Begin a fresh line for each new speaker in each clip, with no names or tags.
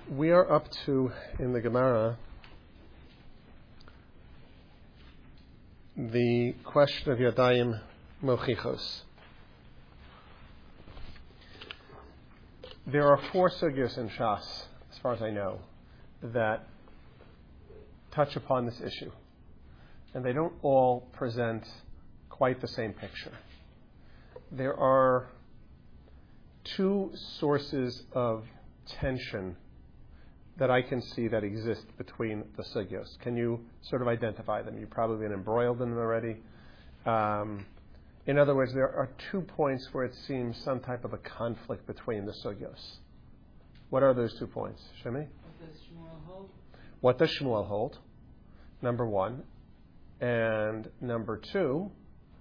We are up to, in the Gemara, the question of Yadayim Mochichos. There are 4 sugyos in Shas, as far as I know, that touch upon this issue. And they don't all present quite the same picture. There are 2 sources of tension that I can see that exist between the sugyos. Can you sort of identify them? You've probably been embroiled in them already. In other words, there are 2 points where it seems some type of a conflict between the sugyos. What are those 2 points? Shemi? What does Shmuel hold? Number 1. And number 2,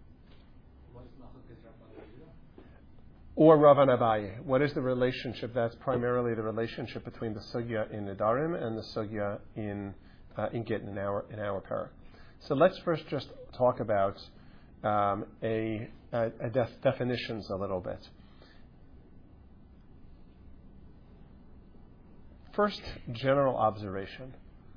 or Rav and Abaye. What is the relationship? That's primarily the relationship between the sugya in Nedarim and the sugya in Gittin in our parak. So let's first just talk about definitions a little bit. First, general observation.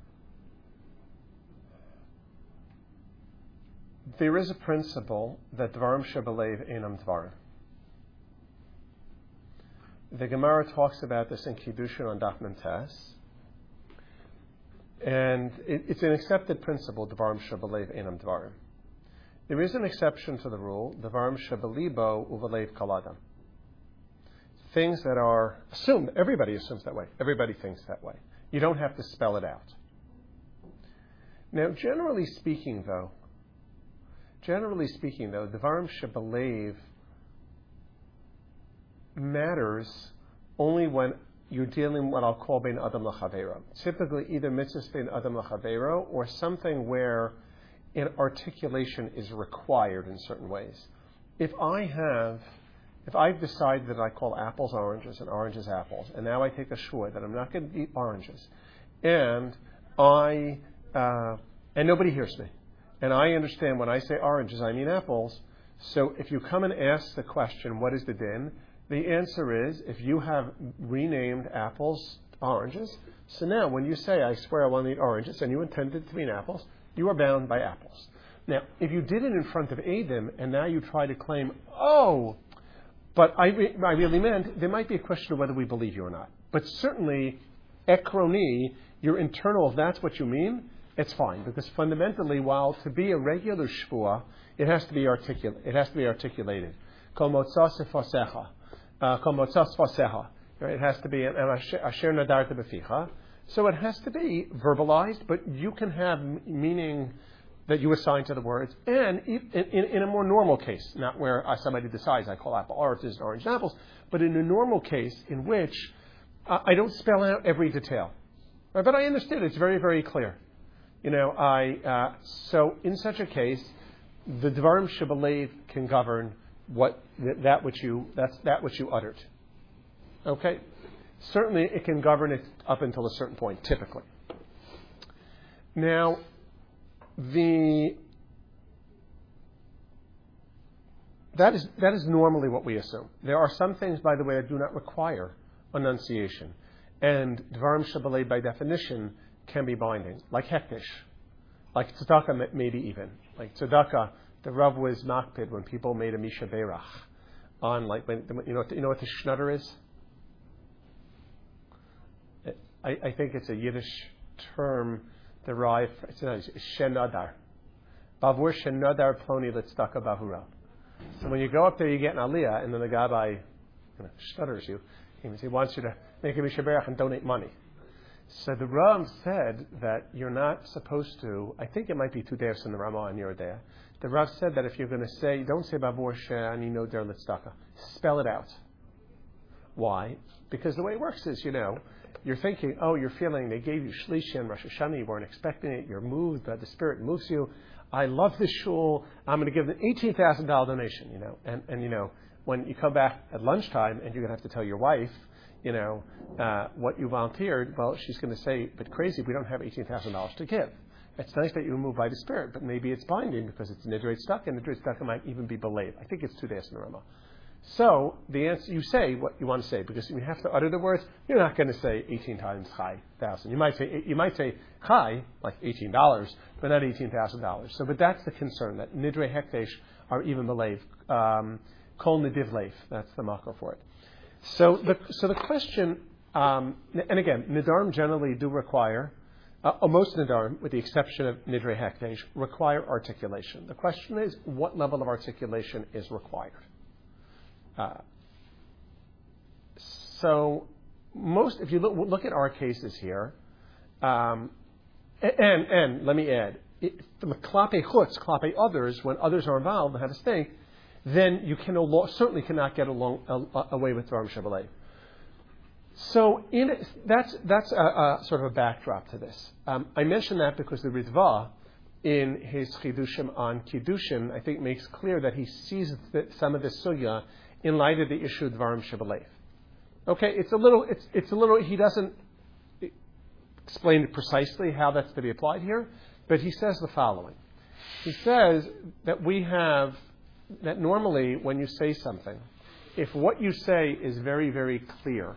There is a principle that Dvarim Shebelev Einam Dvarim. The Gemara talks about this in Kiddushin on Daf Memtes. And it's an accepted principle, Dvarim Shebelev Einam Dvarim. There is an exception to the rule, Dvarim Shebelibo Uvelev Kaladam. Things that are assumed, everybody assumes that way. Everybody thinks that way. You don't have to spell it out. Now, generally speaking, though, Dvarim Shebelev matters only when you're dealing with what I'll call bein adam l'chaveiro. Typically, either mitzvah bein adam l'chaveiro or something where an articulation is required in certain ways. If I've decided that I call apples oranges and oranges apples, and now I take a shvur that I'm not going to eat oranges, and nobody hears me, and I understand when I say oranges I mean apples. So if you come and ask the question, what is the din? The answer is, if you have renamed apples oranges, so now when you say, I swear I want to eat oranges, and you intended to mean apples, you are bound by apples. Now, if you did it in front of Adam, and now you try to claim, but I really meant, there might be a question of whether we believe you or not. But certainly, ekroni, your internal, if that's what you mean, it's fine. Because fundamentally, while to be a regular shvuah, it has to be articulated. Kol motzah sefasecha. It has to be asher nadarta b'ficha. So it has to be verbalized, but you can have meaning that you assign to the words. And in a more normal case, not where somebody decides I call apple oranges and orange apples, but in a normal case in which I don't spell out every detail. Right? But I understand it's very, very clear. So in such a case, the Dvarim Shebelev can govern that which you uttered. Okay? Certainly it can govern it up until a certain point, typically. Now, that is normally what we assume. There are some things, by the way, that do not require enunciation. And Dvarim Shebelev, by definition, can be binding, like hektish, like tzedakah, maybe even. Like tzedakah, the Rav was makpid when people made a Misha Berach on, like, you know what the shnutter is? I think it's a Yiddish term derived, it's shenadar. Bavur shenadar ploni litzdaka bavura. So when you go up there, you get an aliyah, and then the gabbai shnutters you. He wants you to make a Misha Berach and donate money. So the Ram said that you're not supposed to, I think it might be 2 days in the Ramah and you're there. The Rav said that if you're going to say, don't say Bavur She'ani no der litzdaka. Spell it out. Why? Because the way it works is, you're thinking, you're feeling, they gave you Shlishi and Rosh Hashanah, you weren't expecting it, you're moved, but the Spirit moves you. I love this shul, I'm going to give an $18,000 donation, And when you come back at lunchtime and you're going to have to tell your wife, what you volunteered, well, she's going to say, but crazy, we don't have $18,000 to give. It's nice that you were moved by the Spirit, but maybe it's binding because it's nidrei tzedakah, and nidrei tzedakah might even be believed. I think it's 2 days in the Ramah. So the answer, you say what you want to say, because you have to utter the words. You're not going to say 18 times chai, 1,000. You might say chai, like $18, but not $18,000. So, but that's the concern, that nidrei hekdesh are even belev. Kol nediv lev. That's the makor for it. So the question, and again, nidarim generally do require, most nidarim, with the exception of nidrei hekdesh, require articulation. The question is, what level of articulation is required? So if you look at our cases here, and let me add, from klape chutz, klape others, when others are involved and have a stake, then you certainly cannot get away with dvarim shebelev. So that's a sort of a backdrop to this. I mention that because the Ritva, in his chidushim on kiddushin, I think makes clear that he sees some of this sugya in light of the issue of dvarim shebelev. Okay, it's a little. He doesn't explain precisely how that's to be applied here, but he says the following. He says that that normally when you say something, if what you say is very, very clear,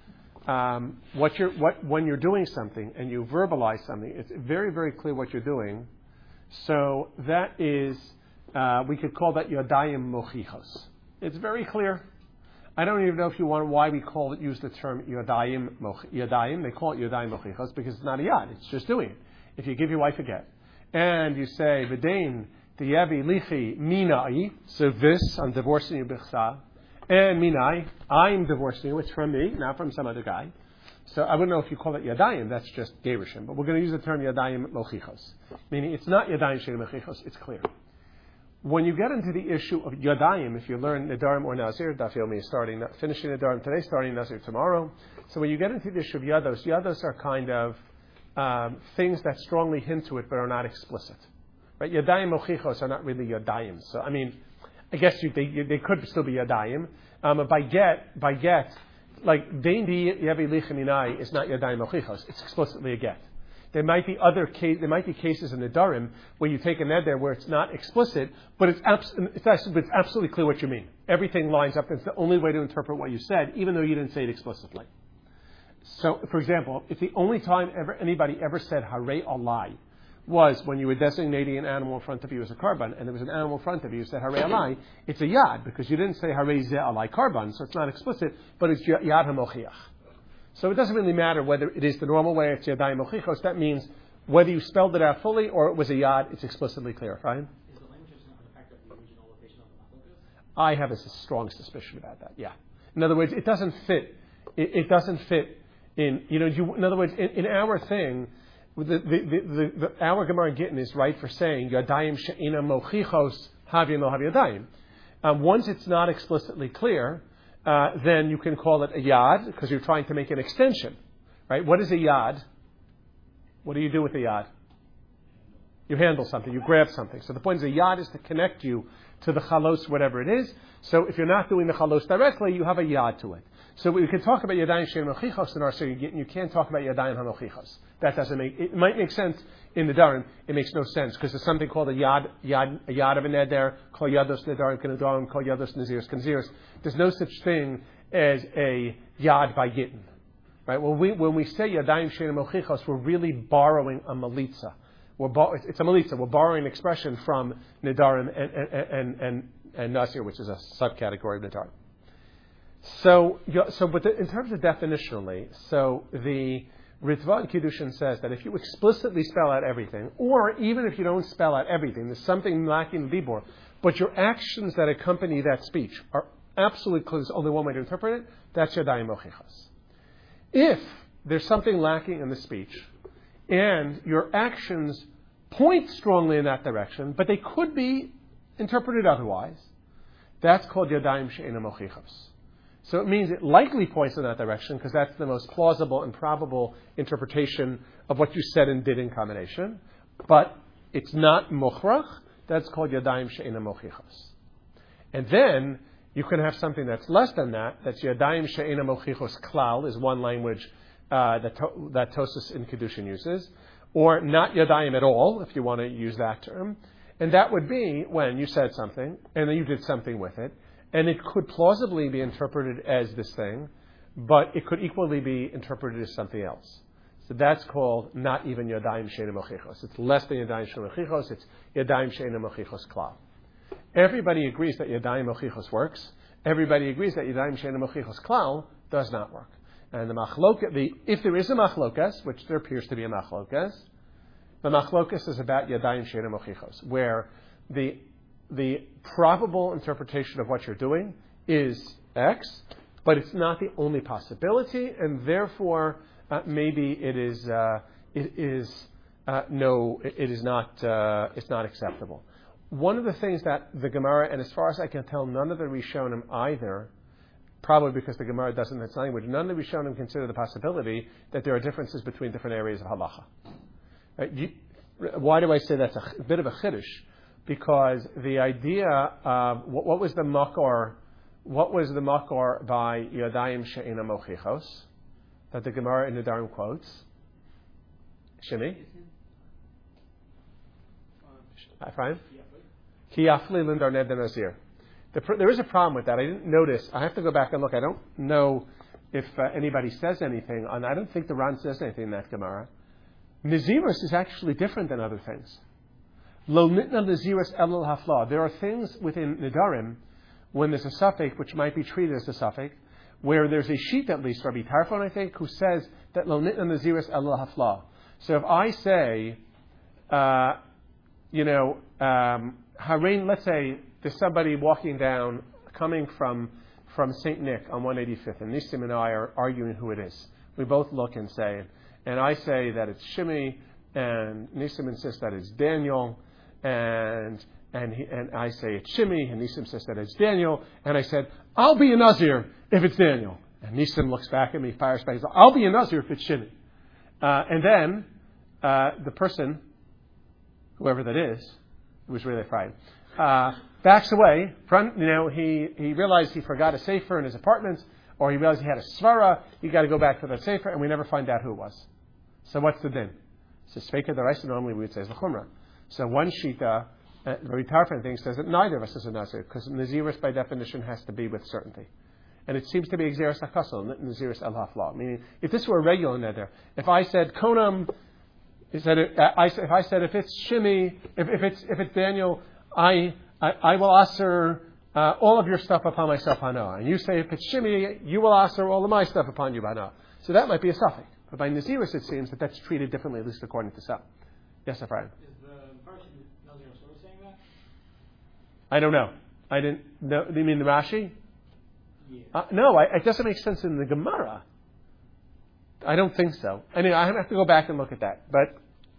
when you're doing something and you verbalize something, it's very, very clear what you're doing. So that is, we could call that yadayim mochichos. It's very clear. I don't even know if you want why we use the term yadayim. They call it yadayim mochichos because it's not a yad. It's just doing it. If you give your wife a get, and you say v'dein diyevi lichi minai, so this, I'm divorcing you b'chsa, and minai, I'm divorcing you. It's from me, not from some other guy. So I wouldn't know if you call it yadayim. That's just gerushin. But we're going to use the term yadayim mochichos, meaning it's not yadayim shel mochichos. It's clear. When you get into the issue of yadayim, if you learn Nidarim or Nazir, Daf Yomi is finishing Nidarim today, starting Nazir tomorrow. So when you get into the issue of yados are kind of things that strongly hint to it but are not explicit. Right? Yadayim mochichos are not really yadayim. So I mean, I guess they could still be yadayim. By get, like dein di yevi lichaminai is not yadayim mochichos. It's explicitly a get. There might be cases in the Darim where you take a neder where it's not explicit, but it's absolutely clear what you mean. Everything lines up. It's the only way to interpret what you said, even though you didn't say it explicitly. So, for example, if the only time anybody ever said Harei Alai was when you were designating an animal in front of you as a karban, and there was an animal in front of you who said Harei Alai, it's a yad, because you didn't say Harei Ze Alai karban, so it's not explicit, but it's yad hamochiach. So it doesn't really matter whether it is the normal way, it's yadayim mochichos. That means whether you spelled it out fully or it was a yad, it's explicitly clear. Right? Is
the language just not an effect of the original location of the machlokas?
I have a strong suspicion about that. Yeah. In other words, it doesn't fit. It doesn't fit in. In other words, in our thing, our Gemara Gittin is right for saying yadayim she'ina mochichos havya no havyadayim. Once it's not explicitly clear, then you can call it a yad because you're trying to make an extension, right? What is a yad? What do you do with a yad? You handle something, you grab something. So the point is a yad is to connect you to the chalos, whatever it is. So if you're not doing the chalos directly, you have a yad to it. So we can talk about yadayim she'en mochichos in our series. You can't talk about yadayim hamochichos. That doesn't make. It might make sense in the Darim. It makes no sense because there's something called a yad of a neder, kol yados nedarim kenedarim, kol yados naziros kenziros. There's no such thing as a yad by gittin, right? When we say yadayim she'en mochichos, we're really borrowing a malitza. It's a malitza. We're borrowing an expression from nedarim and nasir, which is a subcategory of nedarim. So, but in terms of definitionally, so the Ritva in Kiddushin says that if you explicitly spell out everything, or even if you don't spell out everything, there's something lacking in Dibor, but your actions that accompany that speech are absolutely clear, there's only one way to interpret it, that's Yadayim Mochichas. If there's something lacking in the speech, and your actions point strongly in that direction, but they could be interpreted otherwise, that's called Yadayim She'ena Mochichas. So it means it likely points in that direction because that's the most plausible and probable interpretation of what you said and did in combination. But it's not mochrach. That's called yadayim she'ena mochichos. And then you can have something that's less than that. That's yadayim she'ena mochichos klal is one language that Tosas in Kiddushin uses. Or not yadayim at all, if you want to use that term. And that would be when you said something and then you did something with it. And it could plausibly be interpreted as this thing, but it could equally be interpreted as something else. So that's called not even Yadayim She'ena Mochichos. It's less than Yadayim She'ena Mochichos. It's Yadayim She'ena Mochichos Klal. Everybody agrees that Yadayim Mochichos works. Everybody agrees that Yadayim She'ena Mochichos Klal does not work. And if there is a machlokas, which there appears to be a machlokas, the machlokas is about Yadayim She'ena Mochichos, where the probable interpretation of what you're doing is X, but it's not the only possibility, and therefore maybe it's not acceptable. One of the things that the Gemara, and as far as I can tell, none of the Rishonim either, probably because the Gemara doesn't in its language, none of the Rishonim consider the possibility that there are differences between different areas of halacha. Why do I say that's a bit of a chiddush? Because the idea of what was the makor by Yadayim She'ena Mochichos that the Gemara in Nedarim quotes? Shimi? Ephraim? Ki yafli lindar ned nazir. There is a problem with that. I didn't notice. I have to go back and look. I don't know if anybody says anything. And I don't think the Ran says anything in that Gemara. Nazirus is actually different than other things. Lo nitna nazirus elul hafla. There are things within Nedarim when there's a suffix which might be treated as a suffix, where there's a sheet at least, Rabbi Tarfon, I think, who says that lo nitna nazirus elul hafla. So if I say, Harein, let's say there's somebody walking down, coming from St. Nick on 185th, and Nisim and I are arguing who it is. We both look and say, and I say that it's Shimi, and Nisim insists that it's Daniel, and I say it's Shimi, and Nisim says that it's Daniel, and I said, I'll be a Nazir if it's Daniel. And Nisim looks back at me, fires back, says, I'll be a Nazir if it's Shimi. And then the person, whoever that is, who was really afraid, backs away. He realized he forgot a sefer in his apartment, or he realized he had a svara. He got to go back to that sefer, and we never find out who it was. So what's the din? So Sveika Daraisa normally we would say is the chumrah. So one shita, very Tarfon thing, says that neither of us is a nazir, because nazirus by definition has to be with certainty. And it seems to be exeris hakasel, nazirus el hafla. Meaning, if this were a regular neder, if I said konam, if I said if it's Shimi, if it's Daniel, I will answer all of your stuff upon myself hana. And you say if it's Shimi, you will answer all of my stuff upon you hana. So that might be a suffix. But by Nazirus it seems that that's treated differently, at least according to some. Yes, Ephraim?
Is the Parsha Nazir also saying that?
I don't know. I didn't know. Do you mean the Rashi?
Yeah.
No, it doesn't make sense in the Gemara. I don't think so. Anyway, I have to go back and look at that. But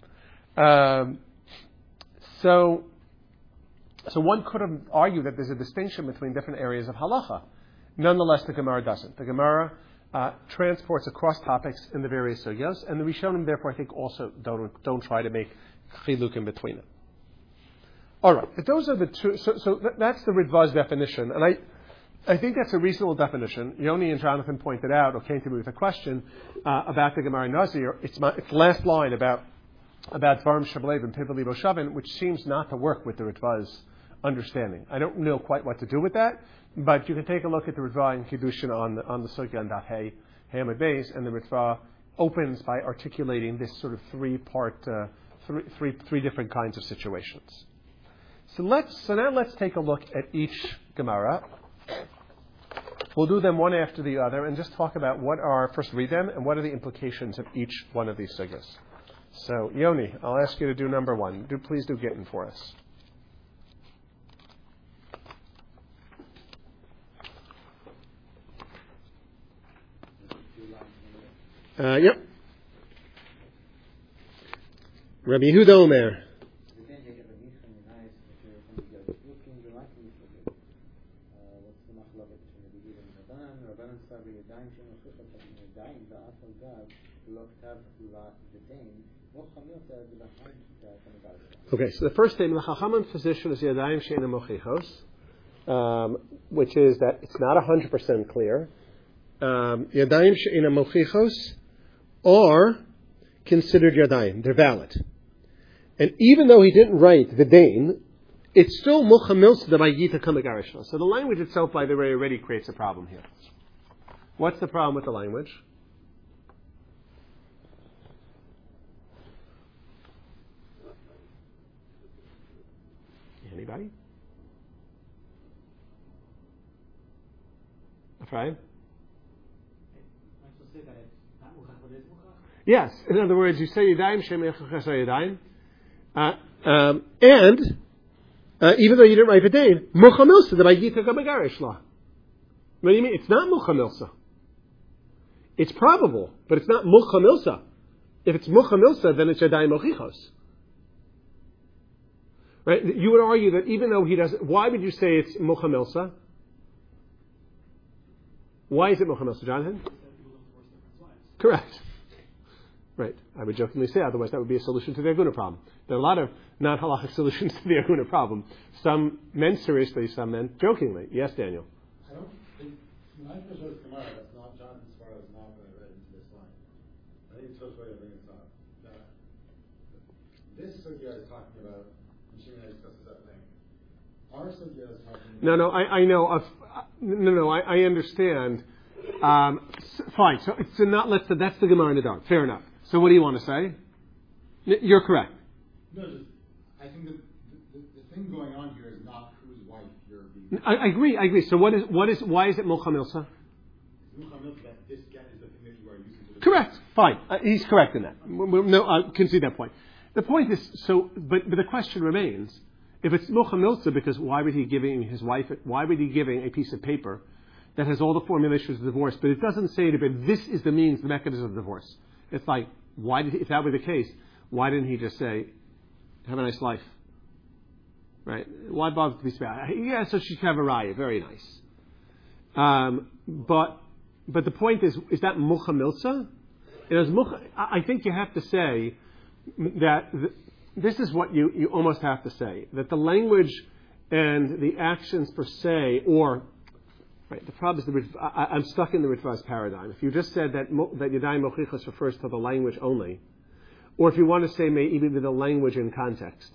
so one could have argued that there's a distinction between different areas of halacha. Nonetheless, the Gemara doesn't. The Gemara transports across topics in the various sugyos, and the Rishonim, therefore, I think also don't try to make chiluk in between them. All right, but those are the two. So that's the Ritva's definition, and I think that's a reasonable definition. Yoni and Jonathan pointed out, or came to me with a question about the Gemara Nazir. It's last line about Dvarim Shablev and Pivali Boshavin, which seems not to work with the Ritva's understanding. I don't know quite what to do with that, but you can take a look at the Ritva in Kiddushin on the Sugya and Daf Hey Hamad Beis, and the Ritva opens by articulating this sort of three different kinds of situations. So now let's take a look at each Gemara. We'll do them one after the other and just talk about first read them and what are the implications of each one of these sugyas. So, Yoni, I'll ask you to do number one. Please do Gittin for us. Yep. Rabbi Yehuda Omer. Okay, so the first statement, the Chachamim physician is Yadayim She'ena Mochichos, which is that it's not 100% clear. Yadayim She'ena Mochichos are considered Yadayim. They're valid. And even though he didn't write the Dain, it's still Mucha Milsa the Bayita Kamagarish. So the language itself, by the way, already creates a problem here. What's the problem with the language? Anybody? Right?
Say that it's not muchach, but it is muchach?
Yes. In other words, you say Yadayim Shem Echachas Yadayim, and even though you didn't write V'dein, Mucha Milsa the Bayita Kamagarish Law. What do you mean? It's not Mucha Milsa. It's probable, but it's not Mucha Milsa. If it's Mucha Milsa, then it's Yadayim Mochichos. Right? You would argue that even though he doesn't, why would you say it's Mucha Milsa? Why is it Mucha Milsa, Jonathan? Correct. Right. I would jokingly say otherwise that would be a solution to the Aguna problem. There are a lot of non-halachic solutions to the Aguna problem. Some meant seriously, some meant jokingly. Yes, Daniel?
I don't think, when I first read Gemara, that's not, Jonathan's far as not what I read into this line. I think it's supposed to bring this up. This sugya is talking about, and Shimon and I discussed this at length. Our sugya is talking about...
I know. I understand. Fine. So not. That's the Gemara in the dark. Fair enough. So what do you want to say? You're correct.
No, I think that the thing going on here is not whose wife you're being...
I agree. So why is it Mucha Milsa?
Mucha Milsa, that this get is the thing that you are using to...
Correct. Fine. He's correct in that. No, I concede that point. The point is, but the question remains, if it's Mucha Milsa, because why would he giving a piece of paper that has all the formulations of divorce, but it doesn't say to it, this is the means, the mechanism of divorce. It's like, if that were the case, why didn't he just say, have a nice life? Right? Why bother to be special? Yeah, so she can have a raya, very nice. But the point is that Mucha Milsa? I think you have to say that this is what you almost have to say, that the language and the actions per se, right, the problem is I'm stuck in the Ritva's paradigm. If you just said that Yadayim Mochichos refers to the language only, or if you want to say maybe the language in context.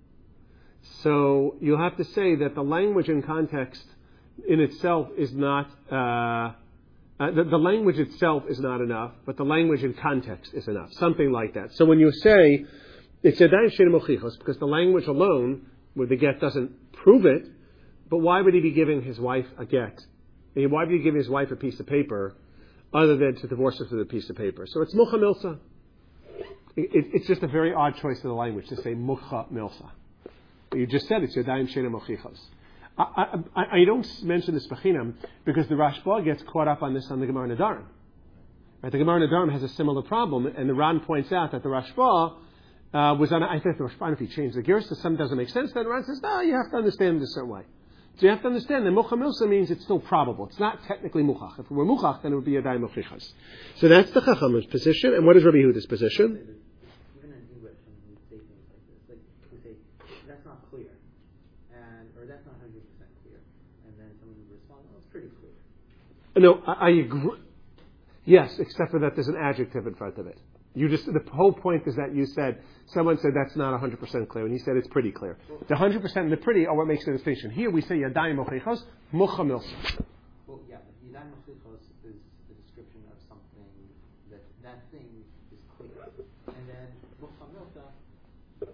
So you'll have to say that the language in context in itself is not, the language itself is not enough, but the language in context is enough. Something like that. So when you say, it's Yadayim Shem Mochichos, because the language alone, with the get, doesn't prove it, but why would he be giving his wife a get? And why would he give his wife a piece of paper other than to divorce her through the piece of paper? So it's Mucha Milsa. It's just a very odd choice of the language to say Mucha Milsa. You just said it's Yadayim Shena Mochichos. I don't mention this Bechinam because the Rashba gets caught up on this on the Gemara Nadarim. Right? The Gemara Nadarim has a similar problem, and the Ran points out that the Rashba was on. I think the Rashba, if he changed the gears to something doesn't make sense, then the Ran says, no, you have to understand it a certain way. So you have to understand that Mucha Milsa means it's still probable. It's not technically Muchach. If it were Muchach, then it would be Yadayim Mochichos. So that's the Chacham's position. And what is Rabbi Yehuda's position?
Even in English, when we say things like this, like we say, that's not clear, or that's not 100% clear. And then someone would respond, well, it's pretty clear.
No, I agree. Yes, except for that there's an adjective in front of it. The whole point is that you said, someone said that's not 100% clear, and he said it's pretty clear. The 100% and the pretty are what makes the distinction. Here we say Yadayim Mochichos, Mucha Milsa.
Well, yeah, but Yadayim Mochichos is the description of something that thing is clear. And then Mucha Milsa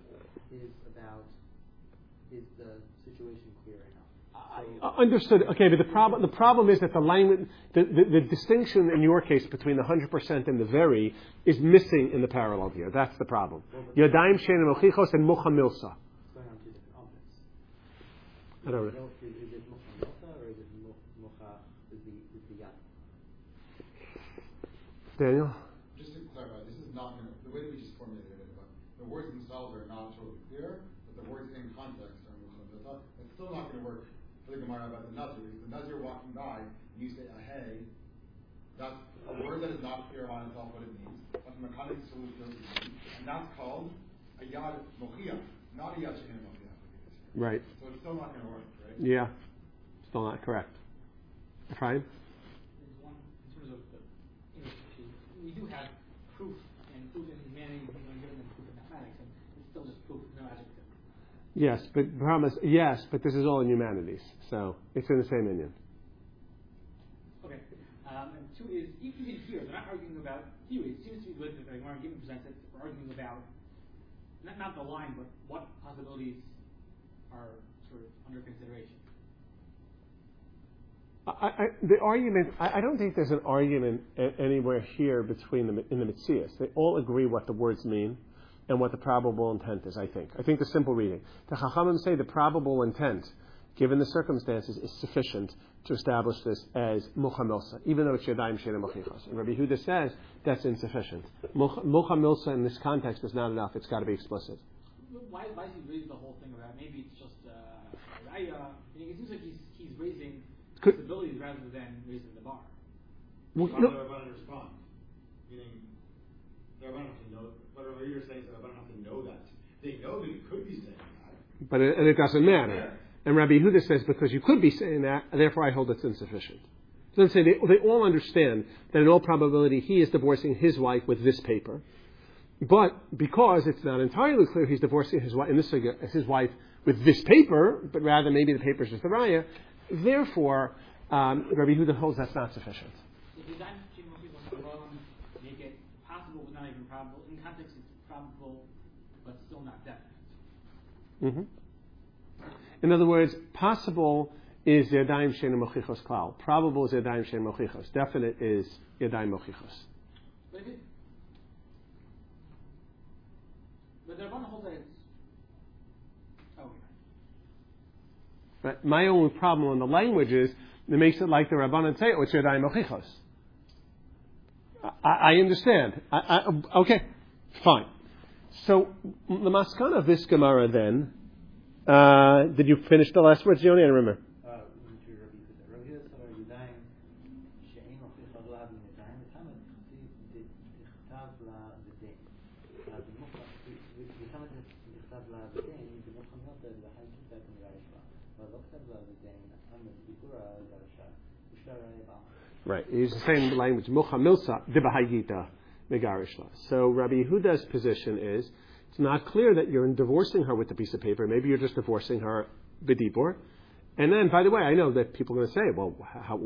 is the situation clear enough?
Understood. Okay, but the problem is that the language, the distinction in your case between the 100% and the very is missing in the parallel here. That's the problem. Yadayim Shena Mochichos and Mucha Milsa.
It's going on two different objects.
I don't know.
Is it Mucha Milsa or is it Mucha is the yad?
Daniel?
Just to clarify, this is not going to, the way that we just formulated it, but the words themselves are not totally clear, but the words in context are Mucha Milsa. It's still not going to work for the Gemara about the Nazir. If the Nazir walking by and you say hey, that's a word that is not clear on itself what it means. That's a mechanic solution, and that's called a yad mochia, not a yad she'en mochia.
Right.
So it's still not going to work, right?
Yeah. Still not correct. Efraim?
In terms of the English issue, we do have proof in humanity, given the proof in mathematics, and it's still just proof, no adjective.
Yes, but promise. Yes, but this is all in humanities, so it's in the same Indian.
Okay. And two is, even here, they're not arguing about theory. It seems to be the way that the Gemara given presents it, we're arguing about not the line, but what possibilities are sort of under consideration.
The argument, I don't think there's an argument anywhere here between them in the Metzias. They all agree what the words mean and what the probable intent is, I think. I think the simple reading. The Chachamim say the probable intent, given the circumstances, is sufficient to establish this as Mucha Milsa, even though it's Yadayim She'ein Mochichos. And Rabbi Yehuda says that's insufficient. Mucha Milsa in this context is not enough. It's got to be explicit.
Why is he raising the whole thing about maybe it's just it seems like he's raising possibilities rather than raising the bar.
Well, no. The Rabbanan respond, meaning the Rabbanan have to know. What you're saying is the Rabbanan have to know that. They know that it could be saying that,
but it doesn't matter. Yeah. And Rabbi Yehuda says because you could be saying that, therefore I hold it's insufficient. So let's say they all understand that in all probability he is divorcing his wife with this paper, but because it's not entirely clear he's divorcing his wife, in this figure, his wife with this paper, but rather maybe the paper is just the raya. Therefore, Rabbi Yehuda holds that's not sufficient.
If the Yadayim She'ein Mochichos alone make it possible, but not even probable. In context, it's probable, but still not definite.
Mm-hmm. In other words, possible is Yadayim She'ein Mochichos klal. Probable is Yadayim She'ein Mochichos. Definite is Yadayim Mochichos.
But the Rabbanan holds that it's...
But my only problem in the language is it makes it like the Rabbanan say, it's Yadayim Mochichos. I understand. Okay, fine. So, the maskana of this Gemara then, did you finish the last words, Yoni? I don't remember. Right, he uses the same language. Mucha milsa dibahagita megarishla. So Rabbi Yehuda's position is it's not clear that you're divorcing her with the piece of paper. Maybe you're just divorcing her b'dibur. And then, by the way, I know that people are going to say, well,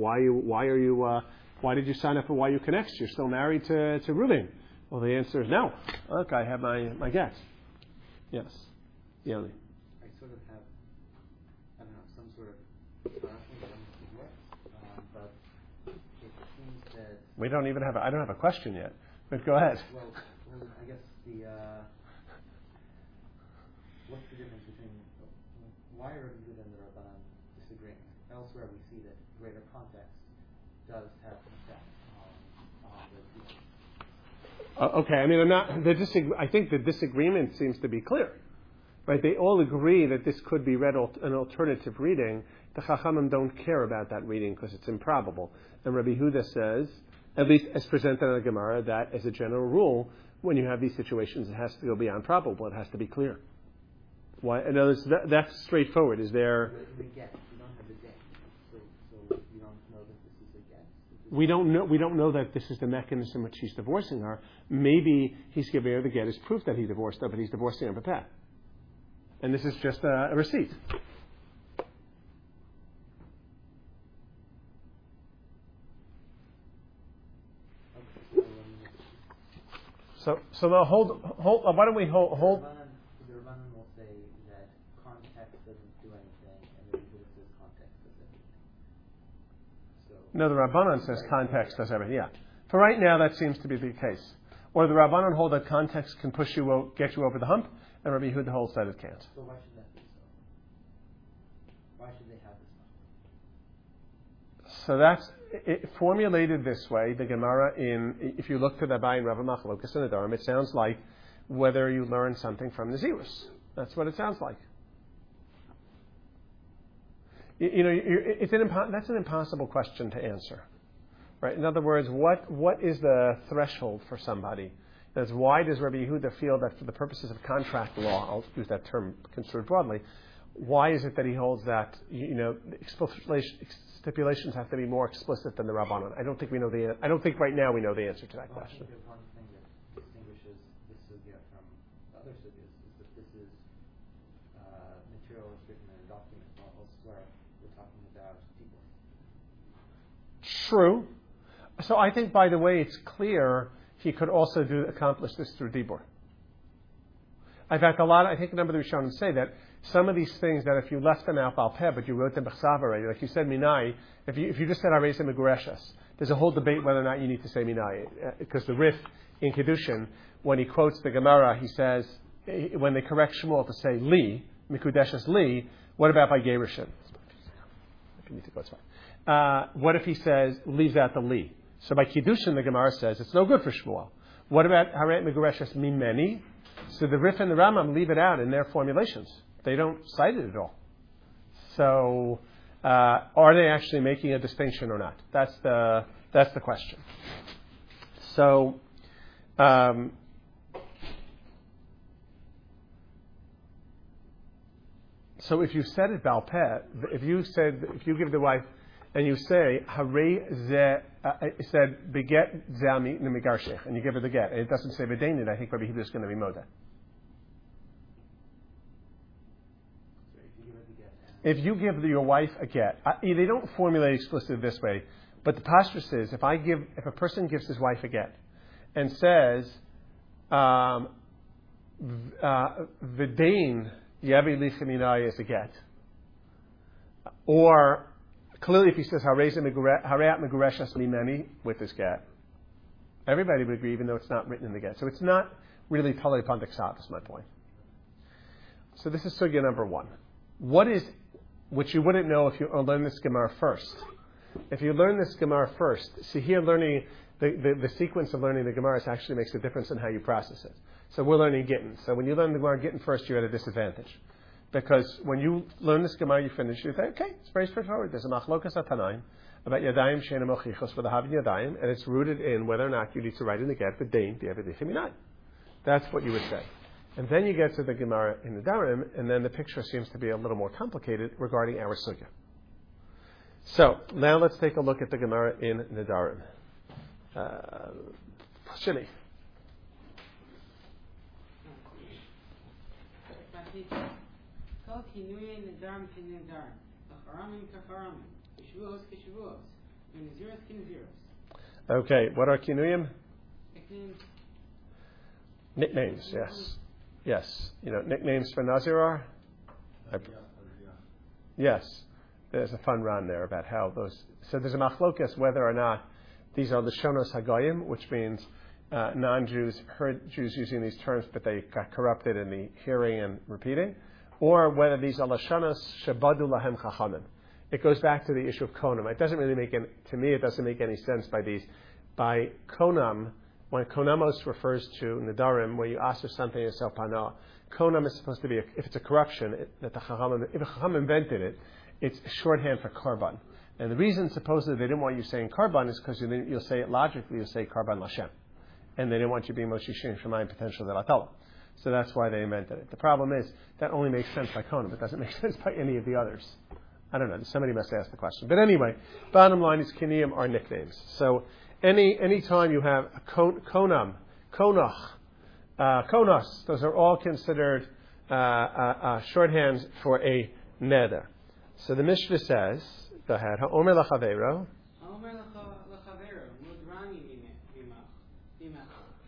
why did you sign up for YU Connects? You're still married to Reuben. Well, the answer is no. Look, I have my guess. Yes, Yoni.
I sort of have, I don't know, some sort of but it seems that...
We don't even have I don't have a question yet, but go ahead.
Well I guess what's the difference between, why are Rabbi Yehuda and the Rabbanan disagreeing? Elsewhere we see that greater context does have an effect on the people.
Okay, I mean, I think the disagreement seems to be clear. Right? They all agree that this could be read an alternative reading. The Chachamim don't care about that reading because it's improbable. And Rabbi Yehuda says, at least as presented in the Gemara, that as a general rule, when you have these situations, it has to go beyond probable. It has to be clear. Why? In other words, that's straightforward. Is there?
The get, you don't have the get, so you don't know that this is a get.
We don't know that this is the mechanism in which he's divorcing her. Maybe he's giving her the get as proof that he divorced her, but he's divorcing her b'peh. And this is just a receipt. So now hold. Why don't we hold?
The Rabbanan will say that context doesn't do anything, and the Yehuda says context does everything.
No, the Rabbanan says context does everything. Yeah. For right now, that seems to be the case. Or the Rabbanan hold that context can get you over the hump, and Rabbi Yehuda holds that it can't.
So why should that be so? Why should they have this much?
So that's formulated this way. The Gemara if you look to the Abai and Rava Machlokas and the Dharm, it sounds like whether you learn something from the Zirus. That's what it sounds like. That's an impossible question to answer, right? In other words, what is the threshold for somebody? That's why does Rabbi Yehuda feel that for the purposes of contract law, I'll use that term construed broadly, why is it that he holds that stipulations have to be more explicit than the Rabbanan? I don't think right now we know the answer to that question.
I think one thing that distinguishes this sugya from other sugyas is that this is
True. So I think, by the way, it's clear he could also accomplish this through Dibur. In fact, I think a number of the Rishonim say that some of these things that if you left them out Baal Peh, but you wrote them B'chsav already, like you said Minai, if you just said Harei Megureshes, there's a whole debate whether or not you need to say Minai. Because the Rif in Kedushin, when he quotes the Gemara, he says, when they correct Shmuel to say Li, Mikudeshes Li, what about by Gerushin? If you need to go, it's fine. What if he says, leaves out the Li? So by Kiddushin, the Gemara says, it's no good for Shmuel. What about Harei Megureshes Mimeni? So the Rif and the Rambam leave it out in their formulations. They don't cite it at all. So, are they actually making a distinction or not? That's the question. So, so if you said it Baal Peh, if you give the wife and you say Harei Ze, it said beget Zami Nemigarshech, and you give her the get, and it doesn't say V'deinin, I think Rabbi Huda is going to be Moda. If you give your wife a get, they don't formulate explicitly this way, but the posture says if a person gives his wife a get and says, V'dein Yevi Lichaminai is a get, or clearly if he says Hareat Megureshes Limeni with this get, everybody would agree, even though it's not written in the get. So it's not really Talei Pandaksav, is my point. So this is sugya number one. Which you wouldn't know if you learn this Gemara first. If you learn this Gemara first, see here learning, the sequence of learning the Gemara actually makes a difference in how you process it. So we're learning Gittin. So when you learn the Gemara Gittin first, you're at a disadvantage. Because when you learn this Gemara, you finish, you think, okay, it's very straightforward. There's a machlokas atanaim about Yadayim Sheina Mochichos for the Havin Yadayim, and it's rooted in whether or not you need to write in the get, but Dain, Diavidichiminai. That's what you would say. And then you get to the Gemara in the Darim, and then the picture seems to be a little more complicated regarding our sugya. So, now let's take a look at the Gemara in the Darim. Shini. Okay, what are kinuyim? Nicknames, yes. Yes. You know, nicknames for Nazir are? Yes. There's a fun run there about how those... So there's a machlokas whether or not these are Lashonos Hagoyim, which means non-Jews heard Jews using these terms, but they got corrupted in the hearing and repeating, or whether these are Lashonos Shabadu Lahem Chachamim. It goes back to the issue of Konam. It doesn't really make any, to me, it doesn't make any sense by these. By Konam, when Konamos refers to Nadarim, where you ask for something in Selpana, Konam is supposed to be, if it's a corruption, that the Chacham, if a Chacham invented it, it's shorthand for Karban. And the reason supposedly they didn't want you saying Karban is because you'll say it logically, you'll say Karban Lashem. And they didn't want you being Moshe Shin Shemayim potential Delatala. So that's why they invented it. The problem is, that only makes sense by Konam. It doesn't make sense by any of the others. I don't know. Somebody must ask the question. But anyway, bottom line is Kiniyim are nicknames. So any time you have a Konam, Konach, Konos, those are all considered shorthands for a neder. So the Mishnah says, go ahead, Ha'omer l'chaveiro.
Ha'omer l'chaveiro, mudrani mimach,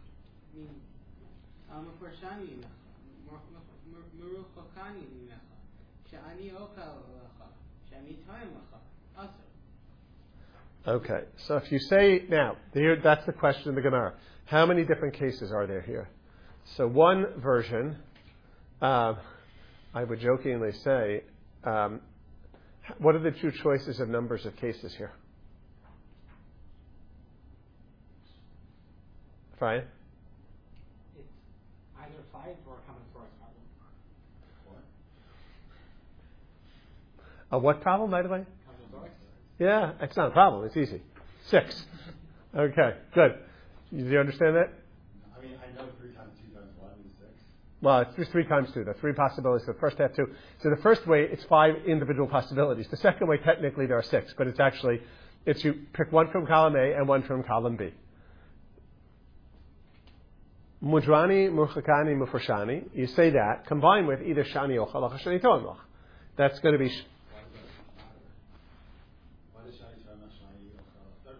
mufrashani mimach, muruchokani mimach, she'ani ochal l'cha, she'ani toim l'cha, asur. Okay,
so if you say, now, here, that's the question in the Gemara. How many different cases are there here? So one version, I would jokingly say, what are the two choices of numbers of cases here? Brian?
It's either 5 or a common source problem.
What? A what problem, by the way?
Common source?
Yeah, it's not a problem. It's easy. 6. Okay, good. Do you understand that?
I mean, I know 3 times 2 times 1 is 6.
Well, it's just 3 times 2. There are 3 possibilities. The first have 2. So the first way, it's 5 individual possibilities. The second way, technically, there are 6. But it's actually, it's you pick one from column A and one from column B. Mudrani, Murchakani, Mufrashani. You say that, combined with either Shani Ochal or Shani Toim. That's going to be...
Why does Shani Toim not Shani Ochal?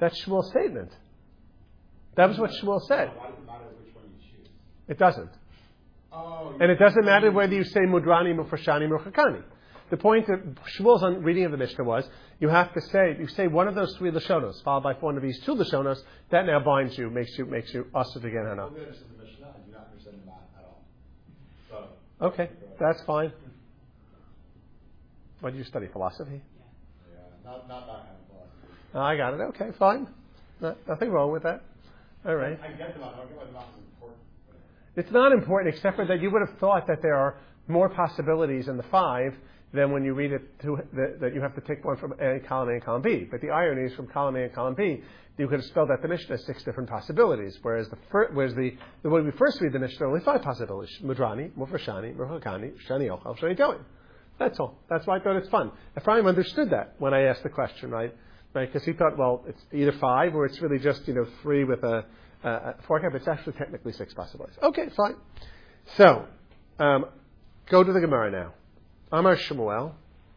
That's Shmuel's statement. That was what Shmuel said.
Why does it matter which one you choose?
It doesn't.
Oh.
And it doesn't matter whether you say Mudrani, Mufrashani, Murchakani. The point of Shmuel's reading of the Mishnah was, you say one of those three Lashonos, followed by one of these two Lashonos, that now binds you, makes you Asur again, Hana.
We understand the Mishnah, and do not understand the math at all. So.
Okay, that's fine. What do you study, philosophy?
Yeah, not that kind of philosophy.
I got it. Okay, fine. Nothing wrong with that. All right.
I get the math. I don't get why the math is important.
It's not important, except for that you would have thought that there are more possibilities in the 5 than when you read it that you have to take one from column A and column B. But the irony is from column A and column B, you could have spelled out the Mishnah as 6 different possibilities, whereas the way we first read the Mishnah, only 5 possibilities: Mudrani, Mufrashani, Murchakani, Shani Ochel, Shani Toim. That's all. That's why I thought it's fun. Ephraim understood that when I asked the question, right? Because he thought, well, it's either 5 or it's really just 3 with a 4 cap. It's actually technically 6 possibilities. Okay, fine. So, go to the Gemara now. Amar Shmuel.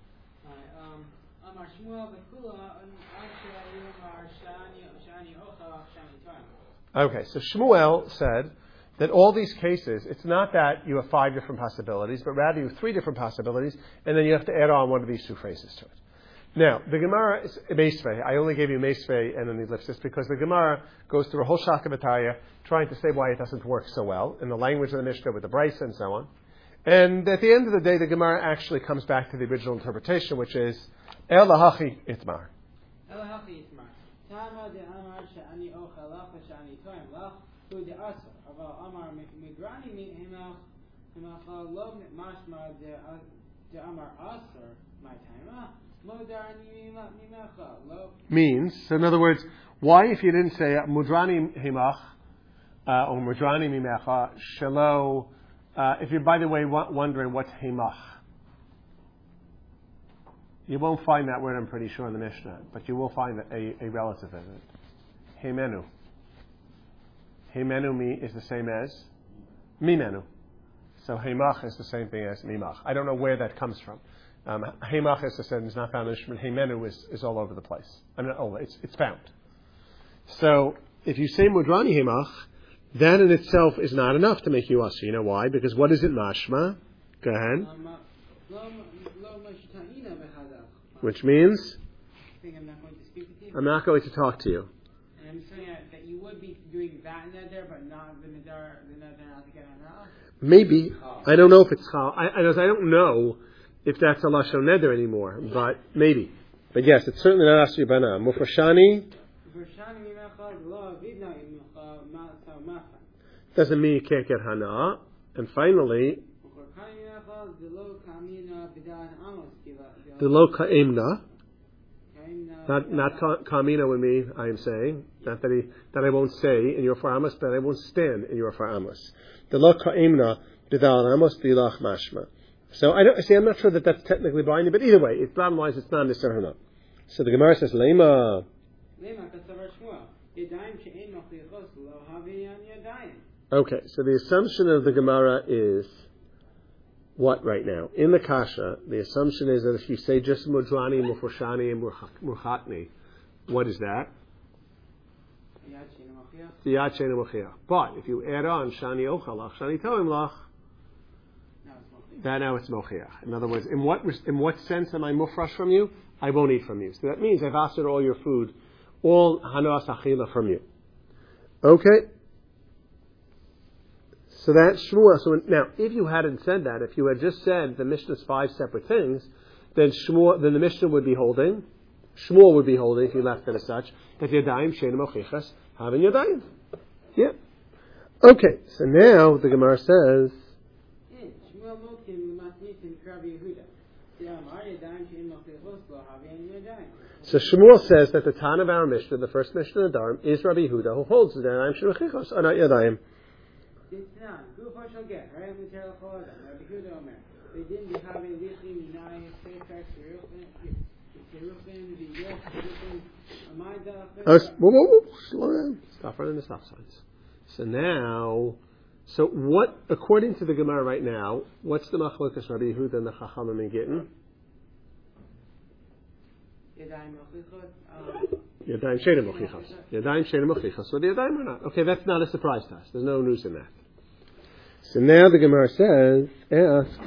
Amar Shmuel v'kula Amar Shani Ocha Shani Toim.
Okay, so Shmuel said that all these cases, it's not that you have 5 different possibilities, but rather you have 3 different possibilities, and then you have to add on one of these 2 phrases to it. Now, the Gemara is Meisvei. I only gave you Meisvei and then the ellipsis because the Gemara goes through a whole Shakavataya trying to say why it doesn't work so well in the language of the Mishnah with the Brisa and so on. And at the end of the day, the Gemara actually comes back to the original interpretation, which is El Lahachi Itmar.
El Lahachi Itmar. Tama de Amar Shani Ocha Lach Shani Toim Lach Hu de Asar. Aval Amar Migrani Himach Himach Lo Mashma de Amar Asar My Taima.
Means, so in other words, why if you didn't say Mudrani Himach or Mudrani Mimecha Shelo, if you're, by the way, wondering what's Himach, you won't find that word, I'm pretty sure, in the Mishnah, but you will find a relative of it. Himenu. Himenu is the same as Mimenu. So Himach is the same thing as Mimach. I don't know where that comes from. Hemach, as I said, is not found in Shemon. Hemenu is all over the place. I mean, it's found. So, if you say Mudrani Hemach, that in itself is not enough to make you Asur. You know why? Because what is it mashma? Go ahead. Which means?
I'm not going to speak with you.
I'm not going to talk to you.
And I'm saying that you would be doing that neder, but not the neder not to get on.
Maybe. I don't know if it's chal. I don't know if that's a lashon neder anymore, but maybe. But yes, it's certainly not Asur Bana. Mufrashani doesn't mean you can't get hana. And finally, the lo ka'imna, not kamina with me. I am saying not that I won't say in your faramos, but I won't stand in your faramos. The lo ka'imna b'dal amos b'ilach mashma. So I'm not sure that that's technically binding, but either way, it's bottom line, it's not necessarily not. So the Gemara says, Lema. Okay, so the assumption of the Gemara is what right now? In the Kasha, the assumption is that if you say just Mudrani, Mufrashani, and Murchakni, what is that? The Yad Shein Mochiach. But if you add on Shani Ochalach, Shani Toim Lach, that now it's mochiach. In other words, in what sense am I mufrash from you? I won't eat from you. So that means I've asked all your food, all hanas achila from you. Okay? So that's Shmuel. So now, if you hadn't said that, if you had just said the Mishnah's 5 separate things, then the Mishnah would be holding, Shmuel would be holding, if you left it as such, that Yadayim Shein Mochichas having Yadayim. Yeah. Okay, so now the Gemara says, so Shmuel says that the Tan of our Mishnah, the first Mishnah of the Dharm, is Rabbi Yehuda, who holds the Yadayim Shemechichos, or not Yadayim. Slow down. Stop running the stop signs. So now, what, according to the Gemara right now, what's the machlokas Rabbi Yehuda and the Chachamim in Gittin? Yadayim she'ena mochichos. Yadayim she'ena mochichos. So the yadayim are not. Okay, that's not a surprise to us. There's no news in that. So now the Gemara asks,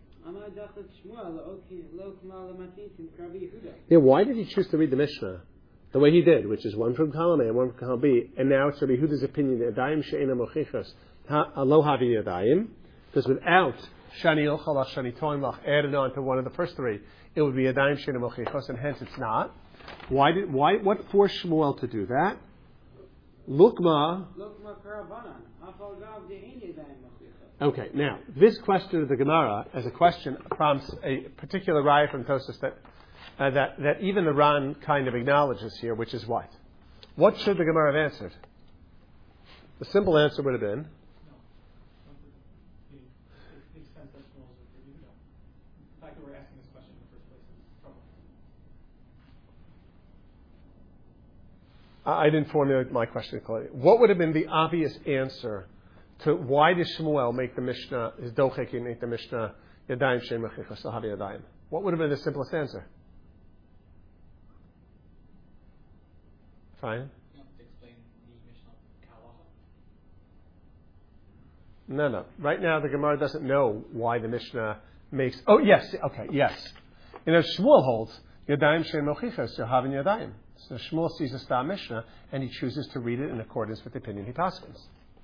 yeah, why did he choose to read the Mishnah the way he did, which is one from Column A and one from Column B, and now it's Rabbi Yehuda's opinion that Yadayim she'ena mochichos lo havi Yadayim, because without Shani Ochalach, Shani Toimlach added on to one of the first three, it would be Yadayim she'ena mochichos, and hence it's not. What forced Shmuel to do that? Lukma. Okay, now, this question of the Gemara, as a question, prompts a particular raya from Tosfos that even the Ran kind of acknowledges here, which is what? What should the Gemara have answered? The simple answer would have been, I didn't formulate my question clearly. What would have been the obvious answer to why did Shmuel make the Mishnah, his dochek, make the Mishnah, Yadayim she'ena mochichos lo havi Yadayim? What would have been the simplest answer? Fine.
Explain the Mishnah Kalacha.
No. Right now the Gemara doesn't know why the Mishnah makes. Oh yes, okay, yes. Shmuel holds Yadayim she'ena mochichos lo havi Yadayim. So Shmuel sees a Stam Mishnah and he chooses to read it in accordance with the opinion he paskins.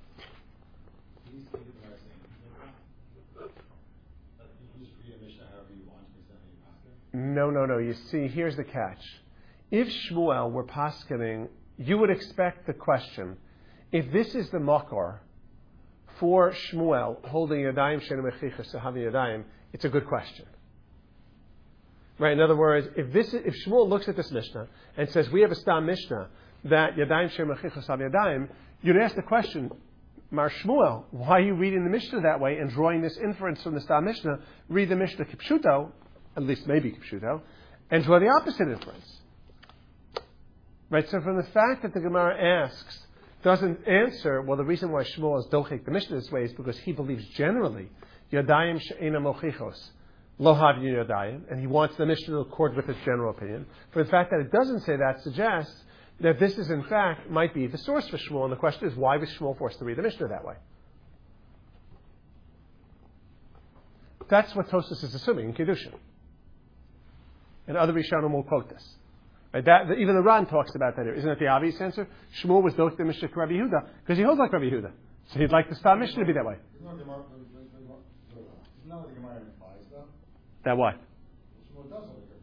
No. You see, here's the catch. If Shmuel were paskining, you would expect the question, if this is the makor for Shmuel holding Yadayim she'ena mochichos lo havi Yadayim, it's a good question. Right. In other words, if Shmuel looks at this Mishnah and says we have a Stam Mishnah that Yadayim she'ena mochichos lo havi Yadayim, you'd ask the question, Mar Shmuel, why are you reading the Mishnah that way and drawing this inference from the Stam Mishnah? Read the Mishnah kipshuto, at least maybe kipshuto, and draw the opposite inference. Right. So from the fact that the Gemara doesn't answer, well, the reason why Shmuel is dochek the Mishnah this way is because he believes generally Yadayim she'ena mochichos lo havi Yadayim, and he wants the Mishnah to accord with his general opinion. For the fact that it doesn't say that suggests that this is in fact might be the source for Shmuel, and the question is why was Shmuel forced to read the Mishnah that way? That's what Tosfos is assuming in Kiddushin. And other Rishonim will quote this. Right? Even the Ran talks about that here. Isn't it the obvious answer? Shmuel was dochek the Mishnah to Rabbi Yehuda because he holds like Rabbi Yehuda. So he'd like the Stam Mishnah to be that way.
Isn't that what the Gemara implies, though?
That what?
Shmuel does hold like Rabbi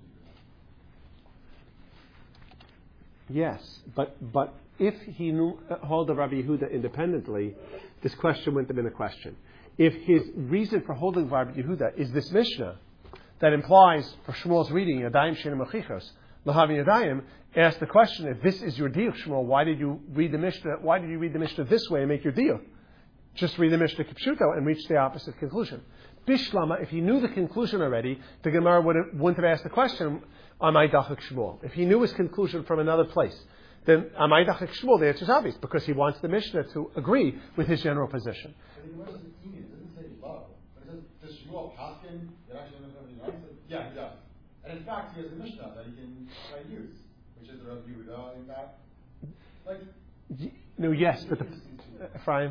Yehuda.
Yes, but if he knew hold of Rabbi Yehuda independently, this question wouldn't have been a question. If his reason for holding Rabbi Yehuda is this Mishnah that implies for Shmuel's reading Yadayim she'ena mochichos lo havi Yadayim, ask the question: if this is your deal, Shmuel, why did you read the Mishnah? Why did you read the Mishnah this way and make your deal? Just read the Mishnah kipshuto and reach the opposite conclusion. Bishlama, if he knew the conclusion already, the Gemara wouldn't have asked the question, Amai dachek Shmuel. If he knew his conclusion from another place, then Amai dachek Shmuel, the answer is obvious, because he wants the Mishnah to agree with his general position.
But the Gemara doesn't say love. It says, does Shmuel paskin Yadayim she'ena mochichos lo havi Yadayim? Yeah, he does. And in fact, he has a Mishnah that he can use, which is the Rabbi Yehuda, in fact.
No, yes, but Ephraim.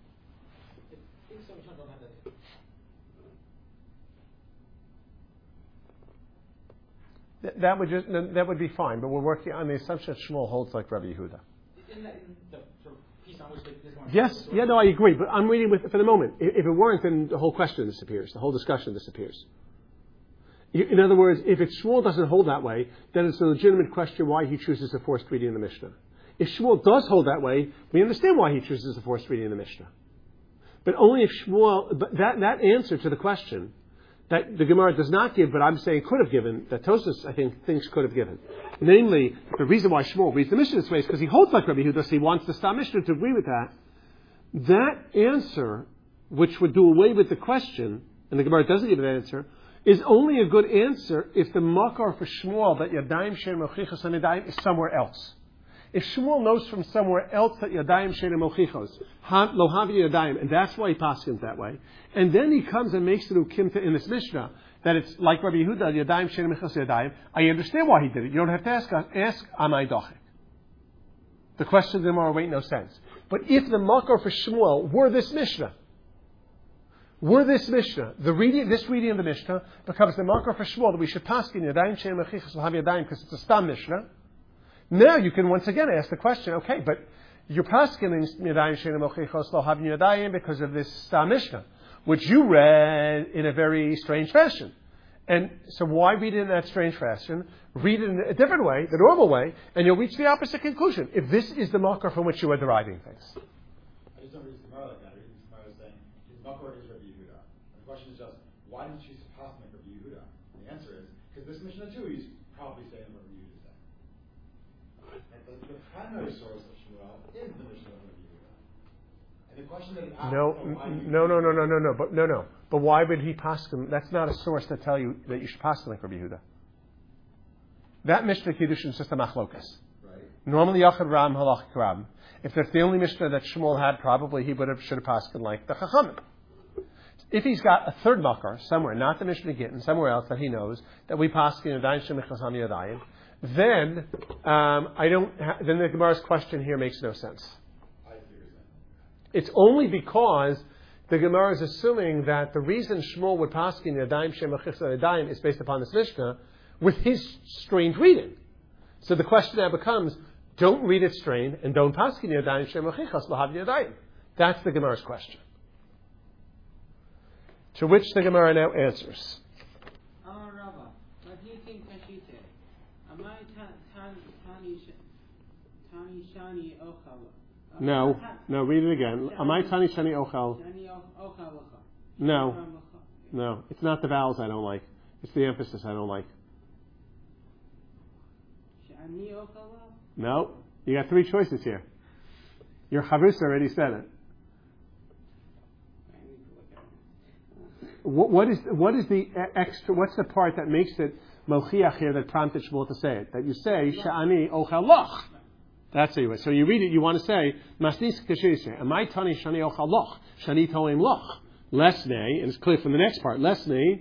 That would be fine, but we're working on the assumption that Shmuel holds like Rabbi Yehuda.
Isn't that the sort of piece on which this one?
Yes, I agree, but I'm reading for the moment. If it weren't, then the whole question disappears, the whole discussion disappears. In other words, if Shmuel doesn't hold that way, then it's a legitimate question why he chooses a forced reading in the Mishnah. If Shmuel does hold that way, we understand why he chooses a forced reading in the Mishnah. But only if Shmuel, but that answer to the question that the Gemara does not give, but I'm saying could have given, that Tosfos, I think, thinks could have given. Namely, the reason why Shmuel reads the Mishnah this way is because he holds like Rabbi Yehuda, so he wants the Stam Mishnah to agree with that. That answer, which would do away with the question, and the Gemara doesn't give an answer, is only a good answer if the makar for Shmuel that Yadayim she'ena mochichos lo havi Yadayim is somewhere else. If Shmuel knows from somewhere else that Yadayim she'ena mochichos lo havi Yadayim, and that's why he paskins that way, and then he comes and makes it ukimta in this Mishnah that it's like Rabbi Yehuda Yadayim she'ena mochichos lo havi Yadayim, I understand why he did it. You don't have to ask Amai dachek. The question of the Gemara made no sense. But if the makor for Shmuel were this Mishnah, this reading of the Mishnah becomes the makor for Shmuel that we should paskin Yadayim Shein Mechichas L'Hav Yadayim because it's a stam Mishnah. Now you can once again ask the question, okay, but you're paskin Yadayim Shein Mechichas L'Hav Yadayim because of this stam Mishnah, which you read in a very strange fashion. And so why read it in that strange fashion? Read it in a different way, the normal way, and you'll reach the opposite conclusion, if this is the makor from which you are deriving things.
I just don't read the Gemara like that. I read the Gemara saying, his makor is Rabbi Yehuda. And the question is just, why didn't you choose to pass like Rabbi Yehuda? And the answer is, because this Mishnah too, he's probably saying what Rabbi Yehuda is saying. And the primary source of Shmuel is the Mishnah of Rabbi Yehuda. And the question that it asks
No. But why would he pass him? That's not a source to tell you that you should pass him like Rabbi Yehuda. That Mishnah Kiddushin is just a machlokas.
Right.
Normally, Yachad Ram, Halachik Ram. If that's the only Mishnah that Shmuel had, probably he should have passed him like the Chachamim. If he's got a third makar somewhere, not the Mishnah Gittin, somewhere else that he knows, that we pass in Yadayim Shem Mechas Yadayim, then then the Gemara's question here makes no sense. It's only because the Gemara is assuming that the reason Shmuel would pass in Yadayim Shem Mechas Yadayim is based upon this Mishnah with his strange reading. So the question now becomes, don't read it strained and don't pass in Yadayim Shem Mechas Yadayim. That's the Gemara's question. To which the Gemara now answers.
Amar Rava, what do you think Kashite? Amai Tani Shani Ochal.
No, read it again. Amai Tani Shani Ochal.
Shani Ochal.
No, it's not the vowels I don't like. It's the emphasis I don't like.
Shani Ochal?
No, you got three choices here. Your Chavrusa already said it. What is the extra? What's the part that makes it mochiach here that prompted Shmuel to say it? That you say sha'ani ochal loch. That's it. So you read it. You want to say masnis kashir. Amai tani shani ochal loch. Shani toim loch. Lesnei, and it's clear from the next part. Lesnei.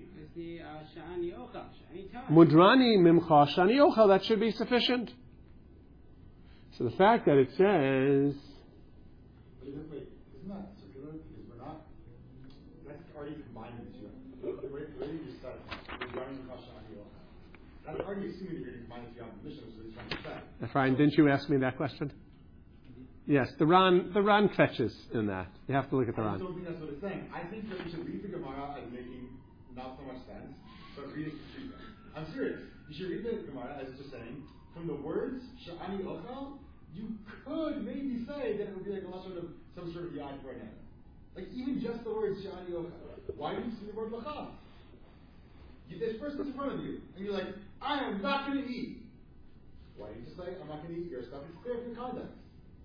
Mudrani mimcha shani ochal. That should be sufficient. So the fact that it says.
Isn't that circular? Because we're not. That's already combining the two. The way you just said, we're running the question on the Yochel. That's already assuming you're going to combine the two on the mission, which is trying to say.
Efraim, didn't you ask me that question? Yes, the Ran fetches in that. You have to look at the Ran.
I don't think that's what it's saying. I think that we should read the Gemara as making not so much sense, but read it to them. I'm serious. You should read the Gemara as just saying, from the words Sha'ani Ochel, you could maybe say that it would be like some sort of yad for another. Like even just the word Sha'ani Ochel. Why do you see the word Lachas? This person's in front of you, and you're like, I am not going to eat. Why do you just say, I'm not going to eat your stuff? It's clear from the context.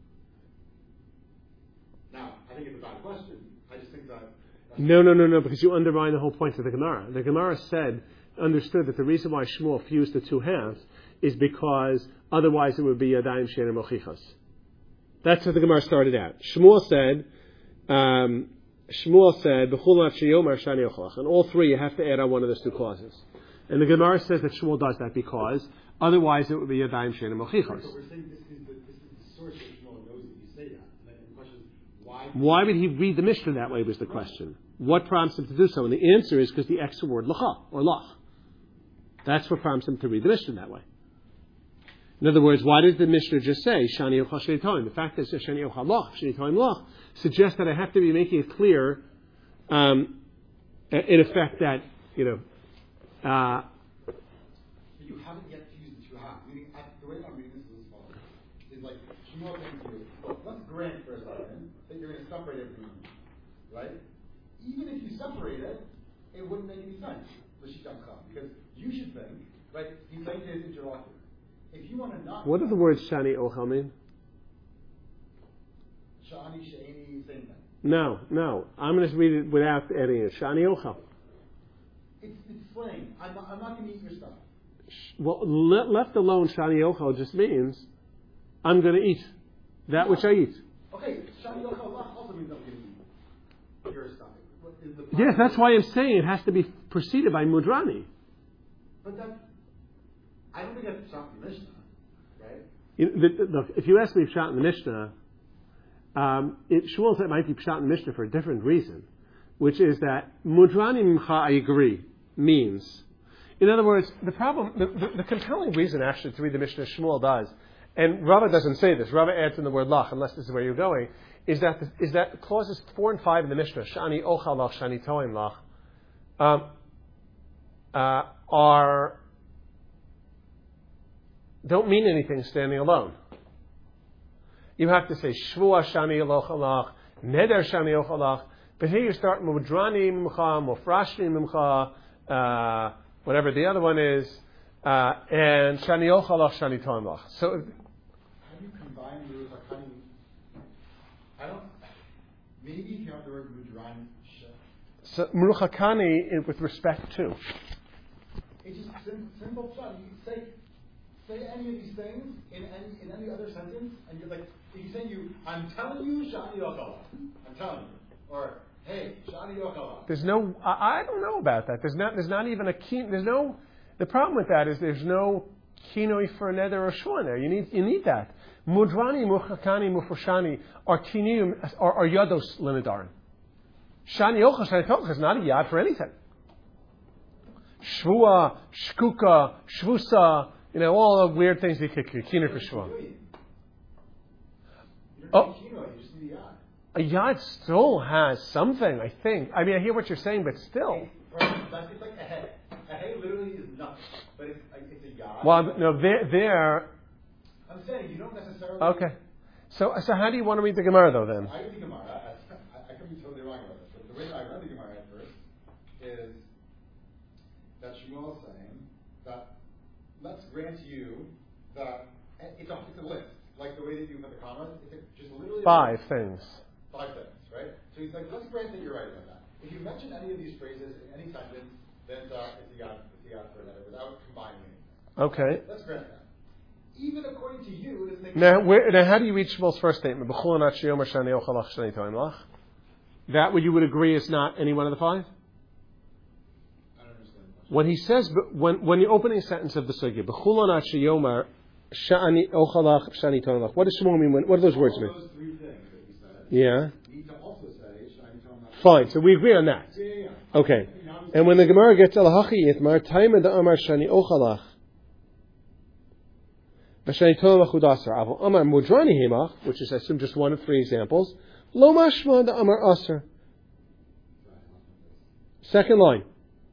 Now, I think it's a bad question. I just think that...
No, because you undermine the whole point of the Gemara. The Gemara understood that the reason why Shmuel fused the two halves is because otherwise it would be Yadayim Shein Mochichas. That's what the Gemara started out. Shmuel said, B'chulat sheyomar shani ochalach. And all three, you have to add on one of those two clauses. And the Gemara says that Shmuel does that because otherwise it would be Yadayim Shein Mochichas.
So we're saying this is the source that Shmuel knows that you say that. And the question is,
why would he read the Mishnah that way was the question. What prompts him to do so? And the answer is because the extra word lacha, or lach. That's what prompts him to read the Mishnah that way. In other words, why does the Mishnah just say shani ochal shani toim? The fact that it says shani ochal lach, shani toim lach, suggests that I have to be making it clear, in effect, that
you haven't yet fused the two halves. Meaning, the way I'm reading this is as follows: is like Shmuel saying to you, let's grant for a second that you're going to separate it from me, right? Even if you separate it, it wouldn't make any sense, because you should think, right? He's saying to his interlocutor, if you want to not.
What do the words shani ochal mean?
Shani, shani, same thing.
No. I'm going to read it without adding it. Shani ochal.
It's slang. I'm not going to eat your stuff.
Well, left alone, shani ochal just means I'm going to eat that which I eat.
Okay, shani ochal also means I'm going to eat your stuff.
Yes, that's why I'm saying it has to be preceded by mudrani.
But I don't think that's Shakti Mishnah, right?
Look, if you ask me Pshat in the Mishnah, Shmuel said it might be Pshat in the Mishnah for a different reason, which is that Mudrani Mimcha, I agree, means. In other words, the problem, the compelling reason actually to read the Mishnah Shmuel does, and Rava doesn't say this, Rava adds in the word lach, unless this is where you're going, is that clauses 4 and 5 in the Mishnah, Shani Ochal Lach, Shani Toim Lach, don't mean anything standing alone. You have to say Shvua Shani Ochal Neder Shani Ochal. But here you start Mudrani Mimcha, Mufrashni Mimcha, whatever the other one is, and Shani Ochal Shani Toim Lach. So,
how do you combine Muruchakani? Maybe you have the word Mudrani.
So Muruchakani with respect to.
It's just simple shot. You can say any of these things in any other sentence, and you're like, if you say I'm telling you, Shani Yochal. I'm telling you, or hey, Shani Yochal.
There's no. I don't know about that. There's not even a key. There's no. The problem with that is there's no kinoi for neder or shua there. You need that. Mudrani, muchakani, mufrashani are kiniyum are yados l'nedarim. Shani Yochal, Shani Tochal is not a yad for anything. Shvua, shkuka, shvusa. All the weird things you could keener for Shua. Oh, a yad still has something, I think. I mean, I hear what you're saying, but still.
It's like a hay. A hay literally is nothing, but it's a yad.
Well, no, there.
I'm saying you don't necessarily.
Okay. So how do you want to read the Gemara, though, then?
I read the Gemara. I could be totally wrong about this, but the way that I read the Gemara at first is that Shmuel is saying that let's grant you that it's a list, like the way that you put the commas. It's just literally
5 things.
5 things, right? So he's like, let's grant that you're right about that. If you mention any of these phrases in any sentence, then it's a yad for another without combining anything.
Okay.
Let's grant that. Even according to you, it doesn't make
now, how do you read Shmuel's first statement? That what you would agree is not any one of the 5?
I don't understand the question.
When he says, when the opening sentence of the sugya, b'chulon sheyomar shani ochalach shani toilach. What does Shmuel mean? What do those words mean?
All those 3 things that you said.
Yeah.
You need to also say shani toilach.
Fine. So we agree on that.
Yeah.
Okay. And when the Gemara gets alahachi itmar taima da amar shani ochalach v'shani toilach udasar aval amar mudrani himach, which is I assume just one of 3 examples. Lo mashma da amar asar. Second line.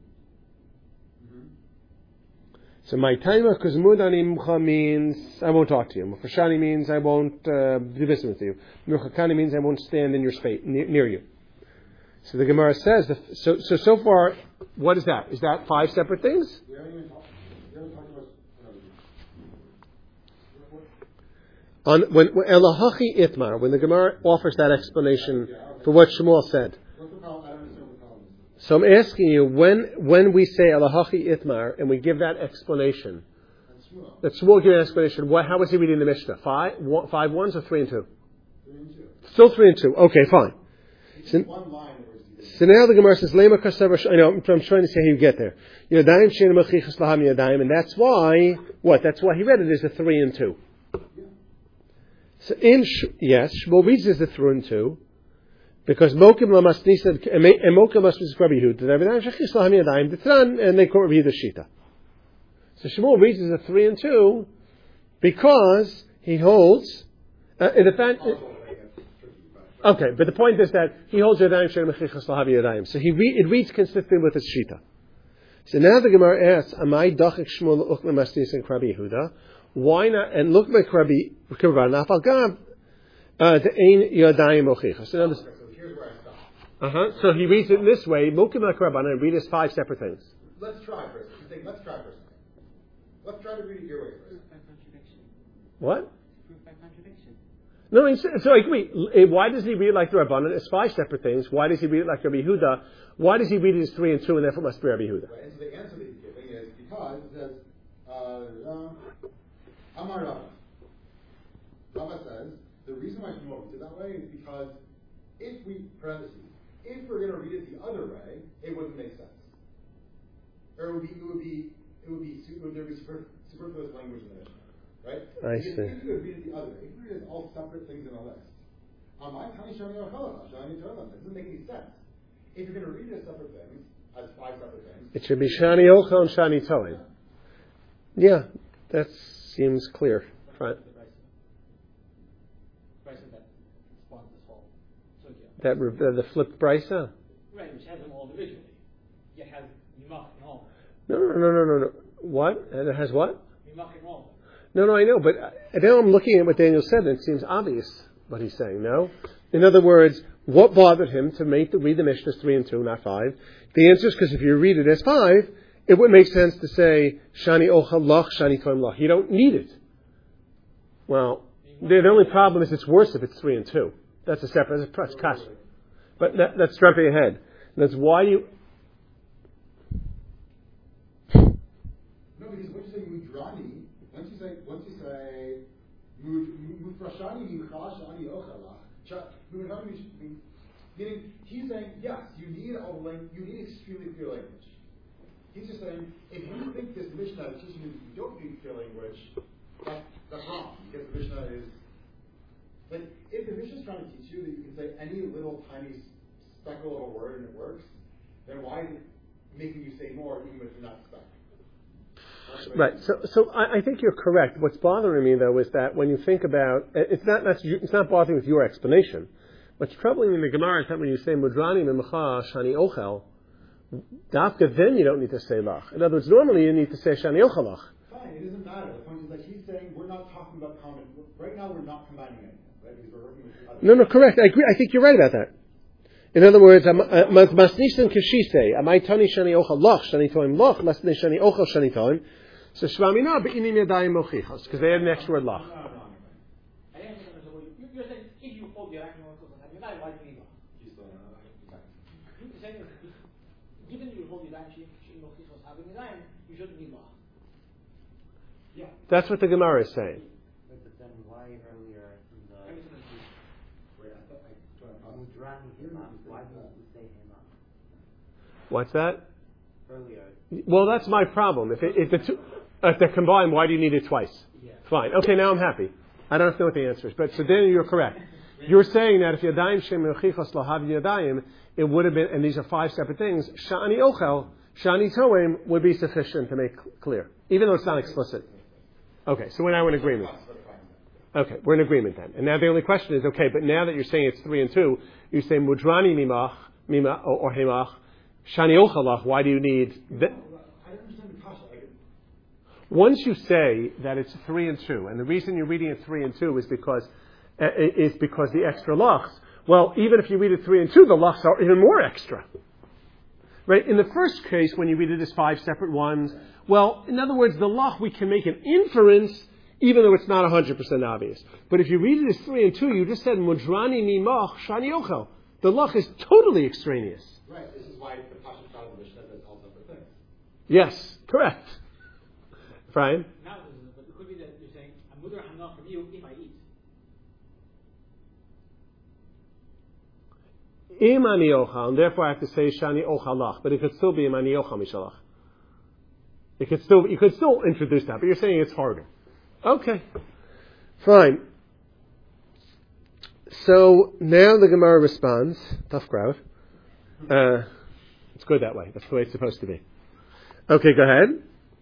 So my timer, because mudani mcha means I won't talk to you. Mufashani means I won't do business with you. Muchakani means I won't stand in your space near you. So the Gemara says so far, what is that? Is that 5 separate things?
We haven't even talked
On when Elahachi Itmar, when the Gemara offers that explanation for what Shmuel said.
What's the problem? I don't understand what the problem is.
So I'm asking you, when we say Elahachi Itmar and we give that explanation, that Shmuel gave an explanation, how was he reading the Mishnah? 5 ones or 3 and 2?
3 and 2.
Still 3 and 2. Okay, fine.
One line that was
So now the Gemara says, Lema Kasav. I know, I'm trying to say how you get there. Yadayim Shein Machichas Laham Yadayim, and that's why, what? That's why he read it as a 3 and 2. So Shmuel reads it as a 3 and 2, because Mokim Lamas Nisad, and Mokim Lamas Nisad Rabbi Yehuda, Yadayim Shechis Laham Yadayim, the Tran, and they quote Rabbi Yehuda Shita. So Shmuel reads it as a 3 and 2, because he holds, in fact, okay, but the point is that he holds Yadayim Shein Machichas Laham Yadayim. So it reads consistent with his Shita. So now the Gemara asks, Amai Dachik Shmuel L'Uch Lamas Nisad Rabbi Yehuda, why not? And look like Rabbi Nafal Gab, the Ein Yadayim Mochichas.
So here's where I stop.
So he reads it in this way. Mokim Rabbanan and read as 5 separate things.
Let's try first. Let's try first. Let's try to read it your way first.
Proof by contradiction.
What?
Proof by contradiction.
No, so I agree. Why does he read it like the Rabbanan as 5 separate things? Why does he read it like Rabbi Yehuda? Why does he read it as 3 and 2, and therefore it must be Rabbi Yehuda?
Right. And so the answer that he's giving is because it says, Amar Rava. Rava says the reason why Shmuel reads it that way is because if we're going to read it the other way, it wouldn't make sense. Or there would be superfluous language in it. right?
I
Because
see.
if you would read it the other way, if you read it as all separate things in a list, it doesn't make any sense. If you're going to read it as separate things, as 5 separate things,
It should be Shani Ochel and Shani Toim. Yeah, that seems clear. Right. That the flipped brisa.
Right, which has them all individually. It has Yimach and all.
No. What? And it has what?
Yimach and all.
No, I know, but now I'm looking at what Daniel said, and it seems obvious what he's saying. No, in other words, what bothered him to read the Mishnahs 3 and 2, not 5? The answer is because if you read it as 5, it would make sense to say Shani Ochel Lach, Shani Toim Lach. You don't need it. Well, the only problem is it's worse if it's 3 and 2. That's a separate. That's kash. But that's jumping ahead. That's why you.
no, because once you say mudrani, once you say mufrashani shani ochalach, meaning he's saying yes, you need extremely clear language. He's just saying if you think this Mishnah is teaching you that you don't need clear language, that's wrong, because the Mishnah is like if the Mishnah is trying to teach you that you can say any little tiny speckle of a word and it works, then why is it making you say more even if you're not stuck?
Right. So I think you're correct. What's bothering me though is that when you think about it's not bothering with your explanation. What's troubling in the Gemara is that when you say mudrani mimcha shani ochel, dafka then you don't need to say lach. In other words, normally you need to say shani ochel lach.
Fine, it doesn't matter. The point is that he's saying we're not talking about common. Right now we're not combining anything, right? Because we're working with other.
No, correct. I agree. I think you're right about that. In other words, masnistan kashise, amai tani shani ochel lach, shani toim lach, less than shani ochel shani toim. So shvamina be'inim yadayim mochichos, because they had an extra word lach.
I didn't understand you're saying if you hold your action on Yadayim, why do you need lach? You're saying given you hold your action having Yadayim, you shouldn't need lach. Yeah.
That's what the Gemara is saying.
But then why earlier in the Mudrani Himach, why didn't you say Himach?
What's that?
Earlier.
Well, that's my problem. If they're combined, why do you need it twice?
Yeah.
Fine. Okay, now I'm happy. I don't know what the answer is. But so then you're correct. You're saying that if Yadayim Shem Mechichos Lahav Yadayim, it would have been, and these are 5 separate things, Shani Ochel, Shani Toim would be sufficient to make clear, even though it's not explicit. Okay, so now we're in agreement. Okay, we're in agreement then. And now the only question is, okay, but now that you're saying it's 3 and 2, you say Mudrani Mimach, or Himach, Shani Ochel Lach, why do you need...
I don't understand the kasha.
Once you say that it's 3 and 2, and the reason you're reading it 3 and 2 is because the extra lachs. Well, even if you read it 3 and 2, the lachs are even more extra. Right? In the first case, when you read it as 5 separate ones, well, in other words, the lach, we can make an inference, even though it's not 100% obvious. But if you read it as 3 and 2, you just said, Mudrani mimach shani ochel. The lach is totally extraneous.
Right, this is why the pasha child of the Mishnah says all separate things.
Yes, correct. Brian?
Now, it could be that you're saying, I'm mudar hanach from you if I eat.
Imani ochal, and therefore I have to say shani ochalach, but it could still be imani ochal mishalach. You could still introduce that, but you're saying it's harder. Okay, fine. So now the Gemara responds. Tough crowd. It's good that way. That's the way it's supposed to be. Okay, go ahead.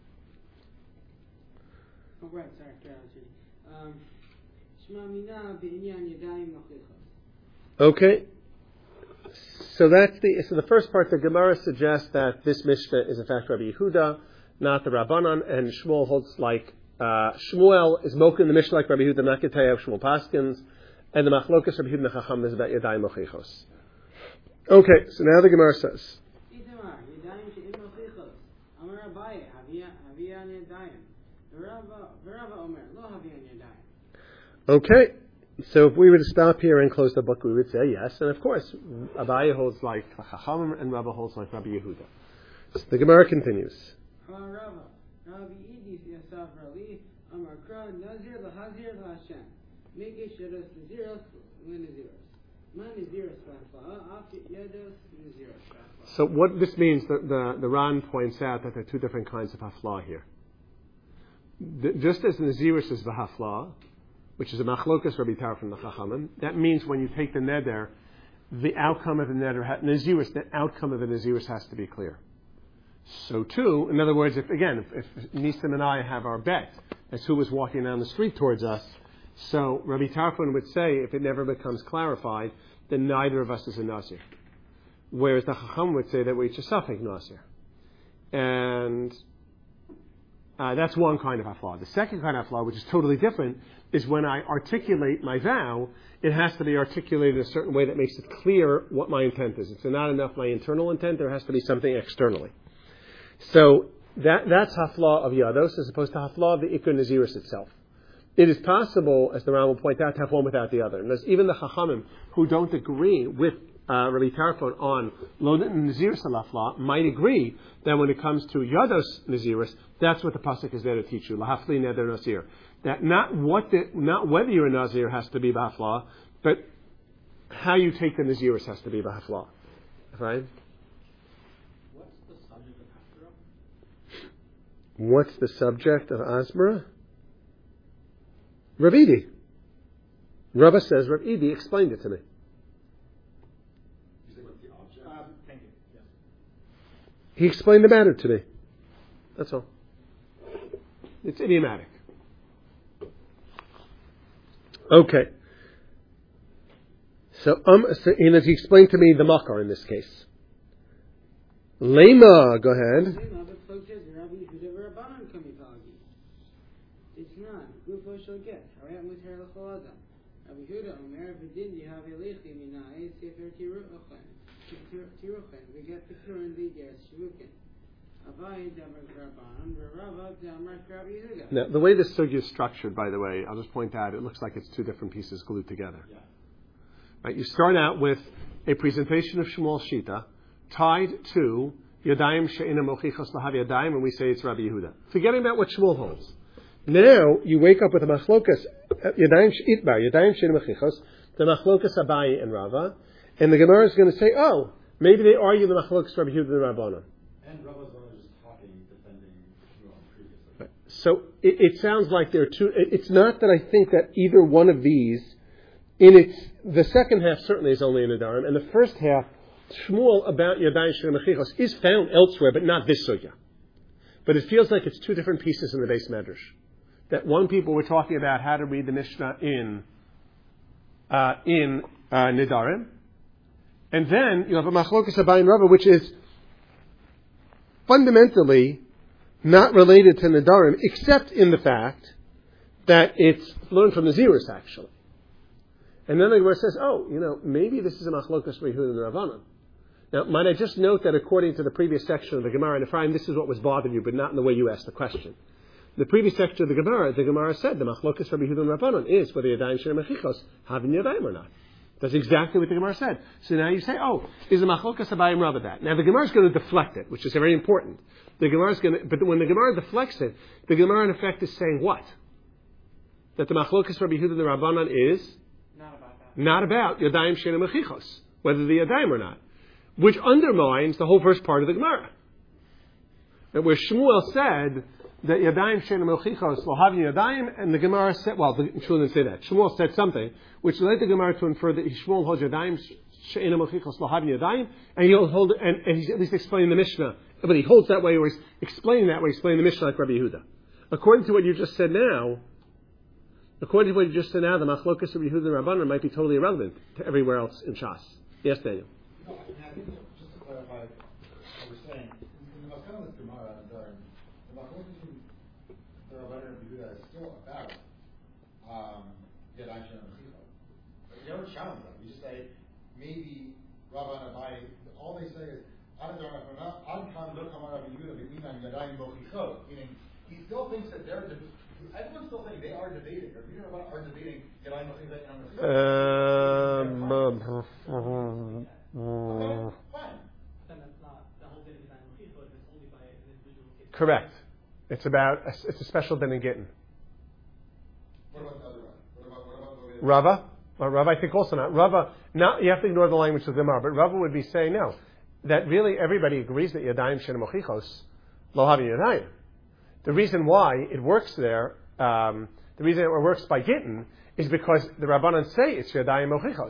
Oh, right, sorry. Shema mina be'inyan yadayim mochichos.
Okay. So the first part. The Gemara suggests that this Mishnah is in fact Rabbi Yehuda, not the Rabbanan, and Shmuel holds like Shmuel is moken in the Mishnah like Rabbi Yehuda, not Ketei of Shmuel Paskins, and the Machlokas Rabbi Yehuda Chacham is about Yadayim Mochichos. Okay, so now the Gemara says.
Itamar yadayim she'im mochichos. Amar Abaye haviyan yadayim. V'Rava Omer lo haviyan yadayim.
Okay, so if we were to stop here and close the book, we would say yes, and of course, Abaye holds like Chacham and Rava holds like Rabbi Yehuda. So the Gemara continues.
Amar Rava, Rabbi Idis yasaf rali. Amar Kra Nazir lahazir laHashem. Mege sheros naziros lenaziros. Man naziros v'afla after yados naziros.
So what this means, the Ran points out that there are 2 different kinds of hafla here. just as Nazirus is v'hafla, which is a machlokas Rabbi Tarfon and the Chachamim, that means when you take the neder, the outcome of the neder, Nazirus, the outcome of the Nazirus has to be clear. So too, in other words, if Nisim and I have our bet as who was walking down the street towards us, so Rabbi Tarfon would say, if it never becomes clarified, then neither of us is a Nazir. Whereas the Chacham would say that we're each a Safek Nazir. And that's one kind of hafla. The second kind of hafla, which is totally different, is when I articulate my vow, it has to be articulated in a certain way that makes it clear what my intent is. It's not enough my internal intent, there has to be something externally. So that's hafla of Yados as opposed to hafla of the Iker Nazirus itself. It is possible, as the Ram will point out, to have one without the other. And there's even the Chachamim who don't agree with Rabbi Tarfon on Lo Nazirus al-Hafla might agree that when it comes to Yados Nazirus, that's what the pasuk is there to teach you. Lahafli neder Nazir. That not whether you're a Nazir has to be b'hafla, but how you take the Nazirus has to be b'hafla. Right?
What's the subject of Hasbara?
What's the subject of Asbara? Rav Idi. Rava says Rav Idi explained it to me.
You say what's the object?
Thank you. Yes.
He explained the matter to me. That's all. It's idiomatic. Okay. So he explained to me the makar in this case. Lema, go ahead.
It's not. Gufo shall get. Harayat mutar l'chol adam. Rabbi Huda Omer v'din yihav elichi minai sefer tiruchen. We get the current leaders shvukin. Avai damar rabbanon v'rava damar Rabbi Huda.
Now, the way this sugya is structured, by the way, I'll just point out, it looks like it's two different pieces glued together.
Yeah.
Right, you start out with a presentation of Shmuel Shita tied to Yadayim she'ina mochichos lahav Yadayim, and we say it's Rabbi Yehuda. Forgetting about what Shmuel holds. Now you wake up with a machlokas Yadayim she'itbar Yadayim she'ina mochichos, the machlokas Abayi and Rava, and the Gemara is going to say, oh, maybe they argue the machlokas Rabbi Yehuda and Rabbanan.
And Rava's one who's just talking, defending Shmuel previously.
Right. So it sounds like there are two. It's not that I think that either one of these, the second half certainly is only in Nedarim, and the first half, Shmuel about Yadayim she'ina mochichos, is found elsewhere, but not this sugya. But it feels like it's two different pieces in the base medrash. That one people were talking about how to read the Mishnah in Nedarim, and then you have a machlokas Abayi and Rava, which is fundamentally not related to Nedarim, except in the fact that it's learned from the Nazirus actually. And then the Gemara says, oh, maybe this is a machlokas Rabbi Yehuda and Rabbanan. Now, might I just note that according to the previous section of the Gemara, and Ephraim, this is what was bothering you, but not in the way you asked the question. The previous section of the Gemara said the machlokas Rabbi Yehuda and Rabbanan is whether Yadayim she'ina mochichos having Yadayim or not. That's exactly what the Gemara said. So now you say, oh, is the machlokas Abayi and Rava that? Now the Gemara is going to deflect it, which is very important. But when the Gemara deflects it, the Gemara in effect is saying what? That the machlokas Rabbi Yehuda and Rabbanan is not about Yadayim she'ina mochichos, whether the Yadayim or not, which undermines the whole first part of the Gemara. That where Shmuel said that Yadayim she'ina mochichos lo havin Yadayim, and the Gemara said, Shmuel didn't say that. Shmuel said something which led the Gemara to infer that Shmuel holds Yadayim she'ina mochichos lo havin Yadayim, and he'll hold and he's at least explaining the Mishnah, but he holds that way, or he's explaining that way, explaining the Mishnah like Rabbi Yehuda. According to what you just said now, the machlokas of Yehuda and Rabbanan might be totally irrelevant to everywhere else in Shas. Yes, Daniel.
No, I think just to clarify what we're saying, in the Maskana of Gemara and Nedarim, the machlokas between the Rabbanan and Yehuda is still about Yadayim she'ina mochichos. But you never challenge them. You just say maybe Rava and Abayi. All they say is Ad kan lo kamar Rabbi Yehuda b'minan Yadayim mochichos, meaning he still thinks that they're. Everyone's still saying they are debating, or you are debating Yadayim mochichos. Okay, fine.
Then that's not the whole thing of Yadayim mochichos. It's only by an individual case.
Correct. It's a special din in Gittin.
What about the other one? What about the
Rava? Rava, I think also not. Rava, now you have to ignore the language of the Gemara, but Rava would be saying no. That really everybody agrees that Yadayim she'ina mochichos lo havin Yadayim. The reason why it works there, the reason it works by Gittin, is because the Rabbanan say it's Yadayim Mochichos.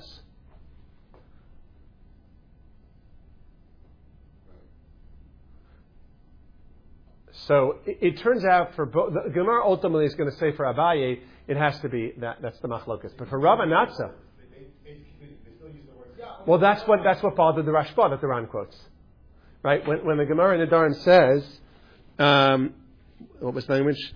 So it turns out for both, the Gemara ultimately is going to say for Abaye, it has to be that's the machlokas. But for Rava, not so. Well, that's what bothered the Rashba that the Ran quotes, right? When the Gemara in Nedarim says, what was the language?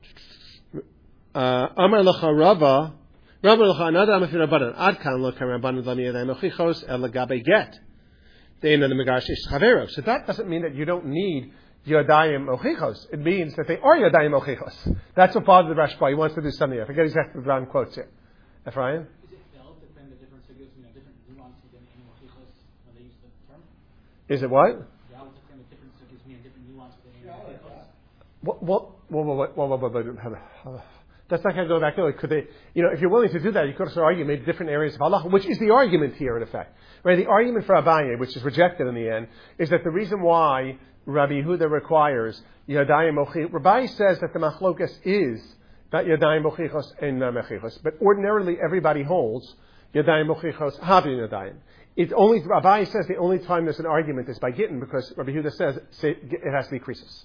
Amar lacha Rava lacha another amafir Rabbanan ad kan lo Rabbanan lamiyadai mochichos el lagabe get. They in the megash ish chavero. So that doesn't mean that you don't need Yadayim Mochichos. It means that they are Yadayim Mochichos. That's what bothered the Rashba. He wants to do something. I forget exactly the Ran quotes here. Ephraim?
Is it felt depend the different figures, different nuances within Mochichos when they use the term?
Is it what?
Yeah, it's depend the different figures, different nuances within Mochichos.
That's not going to go back to it. Could they, if you're willing to do that, you could also argue maybe different areas of halacha, which is the argument here in effect. Right? The argument for Abaye, which is rejected in the end, is that the reason why Rabbi Yehuda requires Yadayim Mochichos, Rabbi says that the machlokas is that Yadayim Mochichos and Mechichos, but ordinarily everybody holds Yadayim Mochichos, Havin Yadayim. Rabbi says the only time there's an argument is by Gittin, because Rabbi Yehuda says it has to be krisos.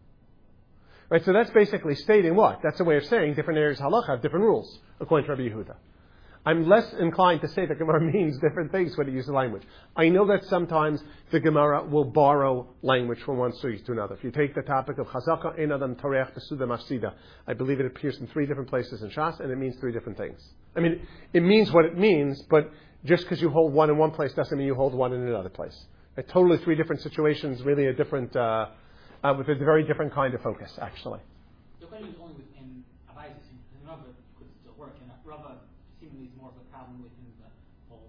Right, so that's basically stating what? That's a way of saying different areas of halacha have different rules, according to Rabbi Yehuda. I'm less inclined to say that Gemara means different things when it uses language. I know that sometimes the Gemara will borrow language from one sugi to another. If you take the topic of Chazaka, Ein Adam Toreach Besuda Mafsida, I believe it appears in 3 different places in Shas, and it means 3 different things. I mean, it means what it means, but just because you hold one in one place doesn't mean you hold one in another place. Right? Totally 3 different situations, really a different... with a very different kind of focus, actually.
The question is only within Abaye, and Rava could still work, and Rava seemingly is more of a problem within the whole,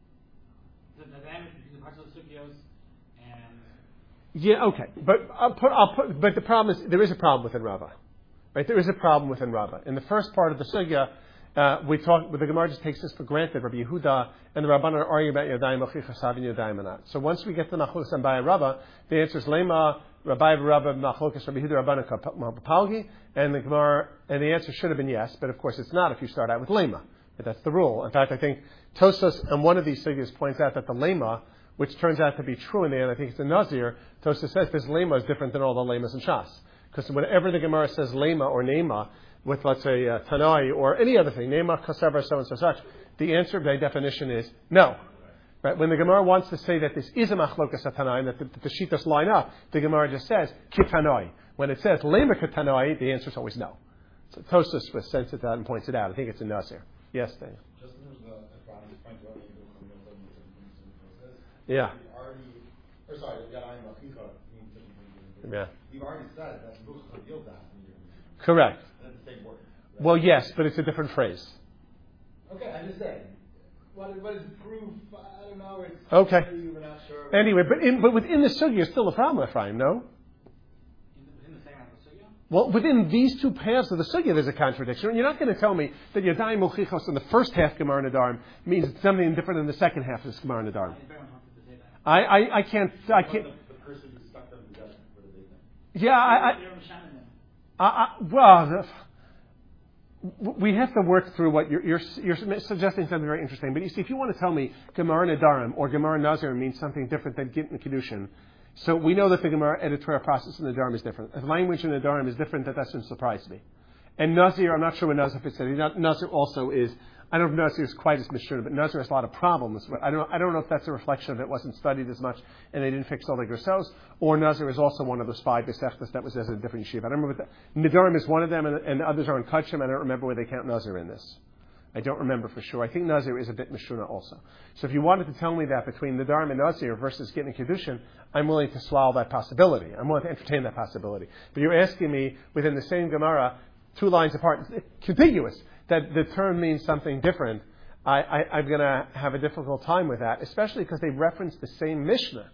the dynamic between the parts of the sugyos and...
Yeah, okay. But the problem is, there is a problem within Rava. Right? There is a problem within Rava. In the first part of the sugya, the Gemara just takes this for granted. Rabbi Yehuda and the Rabbanan are arguing about Yadayim Mochichos, Havin Yadayim Anat. So once we get to Machlokes and Abaye Rava, the answer is Lema, Rabbi Rabba Machlokes, Rabbi Yehuda Rabbanan Palgi, and the Gemara, and the answer should have been yes, but of course it's not if you start out with Lema. But that's the rule. In fact, I think Tosas on one of these sugyas points out that the Lema, which turns out to be true in the end, I think it's the Nazir, Tosas says this Lema is different than all the Lemas in Shas. Because whenever the Gemara says Lema or Nema, with, let's say, Tanai or any other thing, Nema, Kasavar, so and so such, the answer by definition is no. Right? When the Gemara wants to say that this is a machlokas Tanai, and that the Shitas line up, the Gemara just says, Kitanai. When it says Lema Kitanai, the answer is always no. So Tosas was sensitive to that and points it out. I think it's a Nazir. Yes, Daniel.
Just in terms of the point about
yeah. Yeah.
You've already said that Mucha yield that.
Correct.
That's the same word. Right?
Well, yes, but it's a different phrase.
Okay, I'm just saying. What is proof? I don't know. It's
okay.
We're not sure.
Anyway, but within the sugya is still a problem, Ephraim, no?
Within the same sugya?
Well, within these 2 paths of the sugya, there's a contradiction. You're not going to tell me that Yadayim Mochichos in the first half Gemara Nedarim means something different in the second half of this Gemara Nedarim. I can't.
The person who stuck them together. What do they think?
Yeah, well, we have to work through what you're suggesting something very interesting. But you see, if you want to tell me Gemara Nedarim or Gemara Nazir means something different than Gittin Kiddushin, so we know that the Gemara editorial process in Nedarim is different. If language in Nedarim is different, that doesn't surprise me. And Nazir, I'm not sure what Nazir fits in. Nazir also is. I don't know if Nazir is quite as Mishra, but Nazir has a lot of problems. I don't know if that's a reflection of it wasn't studied as much and they didn't fix all the Gersos, or Nazir is also one of those 5 Besechtas that was as a different yeshiva. I don't remember Nedarim is one of them, and the others are in Kachim. I don't remember where they count Nazir in this. I don't remember for sure. I think Nazir is a bit Mishuna also. So if you wanted to tell me that between Nedarim and Nazir versus Gittin Kiddushin, I'm willing to swallow that possibility. I'm willing to entertain that possibility. But you're asking me within the same Gemara, 2 lines apart, contiguous, that the term means something different. I'm going to have a difficult time with that, especially because they reference the same Mishnah.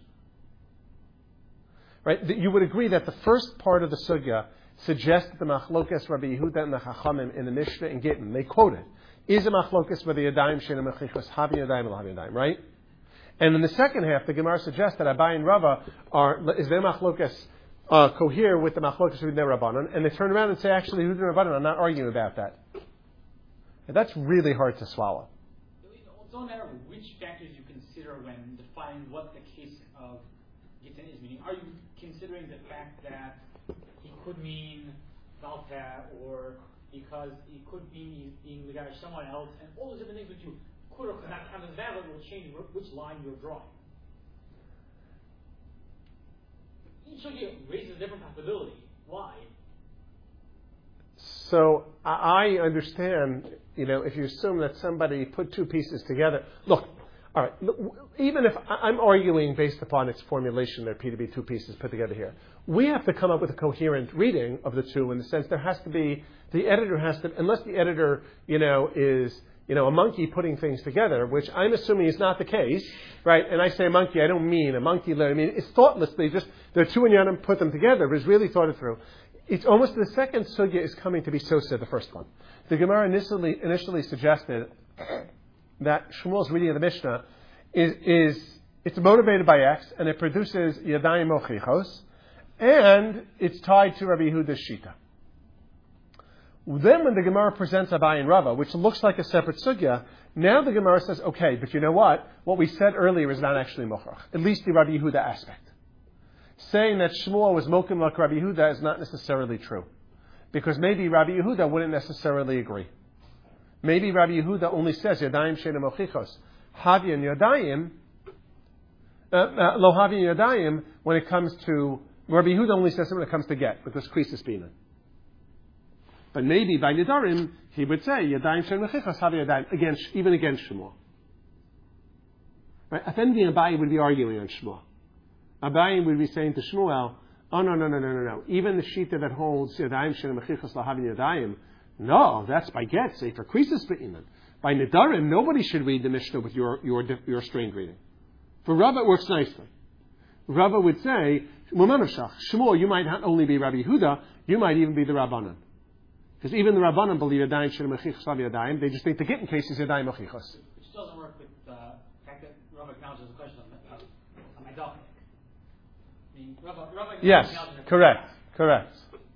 Right? You would agree that the first part of the sugya suggests the machlokas Rabbi Yehuda and the Chachamim in the Mishnah and Gittin. They quote it. Is a machlokas with the Yadayim Shena Mechichos Havi Yadayim Lahavi Yadayim, right? And in the second half, the Gemara suggests that Abaye and Rava is their machlokas cohere with the Machlokas Hudin Rabbanon, and they turn around and say, actually, Hudin Rabbanon, I'm not arguing about that. And that's really hard to swallow.
It's all a matter of which factors you consider when defining what the case of Gittin is. Meaning, are you considering the fact that he could mean Valta, or because he could be being the guy or someone else, and all those different things which you could or could not count as valid will change which line you're drawing. Each of you raises a different possibility. Why?
So I understand, if you assume that somebody put two pieces together. Look, all right, even if I'm arguing based upon its formulation, there appear to be two pieces put together here, we have to come up with a coherent reading of the two in the sense there has to be, the editor has to, unless the editor, is, a monkey putting things together, which I'm assuming is not the case, right? And I say a monkey, I don't mean a monkey. I mean, it's thoughtless. There are two in Yanim, put them together, but it's really thought it through. It's almost the second sugya is coming to be so said the first one. The Gemara initially suggested that Shmuel's reading of the Mishnah it's motivated by X, and it produces Yadayim Mochichos, and it's tied to Rabbi Yehuda's Shita. Then when the Gemara presents Abai and Rava, which looks like a separate sugya, now the Gemara says, okay, but you know what? What we said earlier is not actually Mochrach, at least the Rabbi Yehuda aspect. Saying that Shmuel was Mokim like Rabbi Yehuda is not necessarily true. Because maybe Rabbi Yehuda wouldn't necessarily agree. Maybe Rabbi Yehuda only says, Yadayim Shena Mochichos, Havyan Yadayim, Lo Havyan Yadayim, when it comes to, Rabbi Yehuda only says it when it comes to get, because Krisis Bina. But maybe by Nidarim, he would say, Yadayim Shena Mochichos, Havyan Yadayim, even against Shmuel. Right? If anything, Abayi would be arguing on Shmuel. Abayi would be saying to Shmuel, oh, no. Even the Shita that holds Yadayim Shena Mochichos, Lo Havyan Yadayim, no, that's by get, say, for Krisis Bina. By Nidarim, nobody should read the Mishnah with your strained reading. For Rava, it works nicely. Rava would say, Shmuel, you might not only be Rabbi Yehuda, you might even be the Rabbanan. Because even the Rabbanan believe Yadayim Shel Mechichos Lav Yadayim, they just think to get in case is Yadayim Mechichos.
Which doesn't work with the fact that Rava acknowledges the question of Idolnik. I mean, Rava
yes, correct.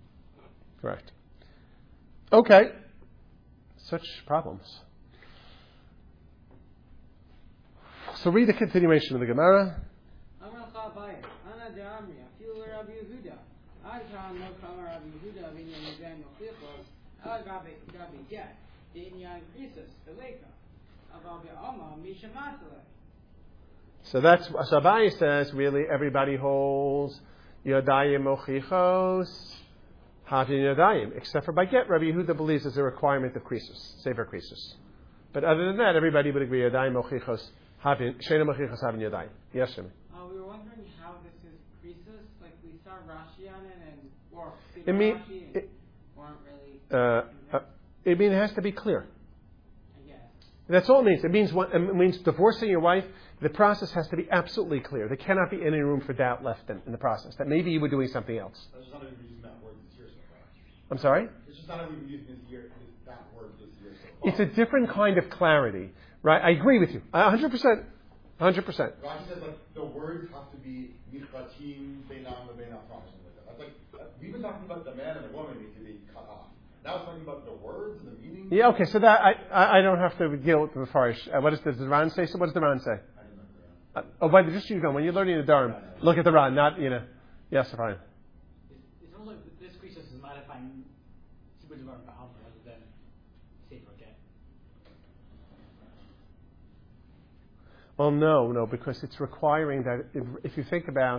Okay. Such problems. So read the continuation of the Gemara. So Abaye says really everybody holds Yadayim Mochichos, Havin Yadayim, except for by get. Rabbi Yehuda believes there's a requirement of Krisus, Sefer Krisus. But other than that, everybody would agree Yadayim Mochichos, Havin Shena Mochichos, Havin Yadayim. Yes, Shemi.
We were wondering how this is Krisus. Like we saw Rashi on it, or
Rashi
weren't really.
It has to be clear.
I guess.
That's all it means. It means divorcing your wife. The process has to be absolutely clear. There cannot be any room for doubt left in the process. That maybe you were doing something else.
That's just not even using that word this year so far.
I'm sorry?
It's just not even using that word this year so far.
It's a different kind of clarity, right? I agree with you. 100%. 100%.
Rashi says the words have to be michvatim beinam v'beinam from something like that. That's we've been talking about the man and the woman need to be cut off. Now it's talking about the words and the meaning.
Yeah, okay, so that I don't have to deal with the Farish. What does the Ran say? So what does the Ran say? But just you go. When you're learning the Dharam, look at the Ran, not, Yes, fine.
It's almost like this Krisus is modifying Sibur Devar Ba'al rather than Sefer Get.
Well, no, because it's requiring that if you think about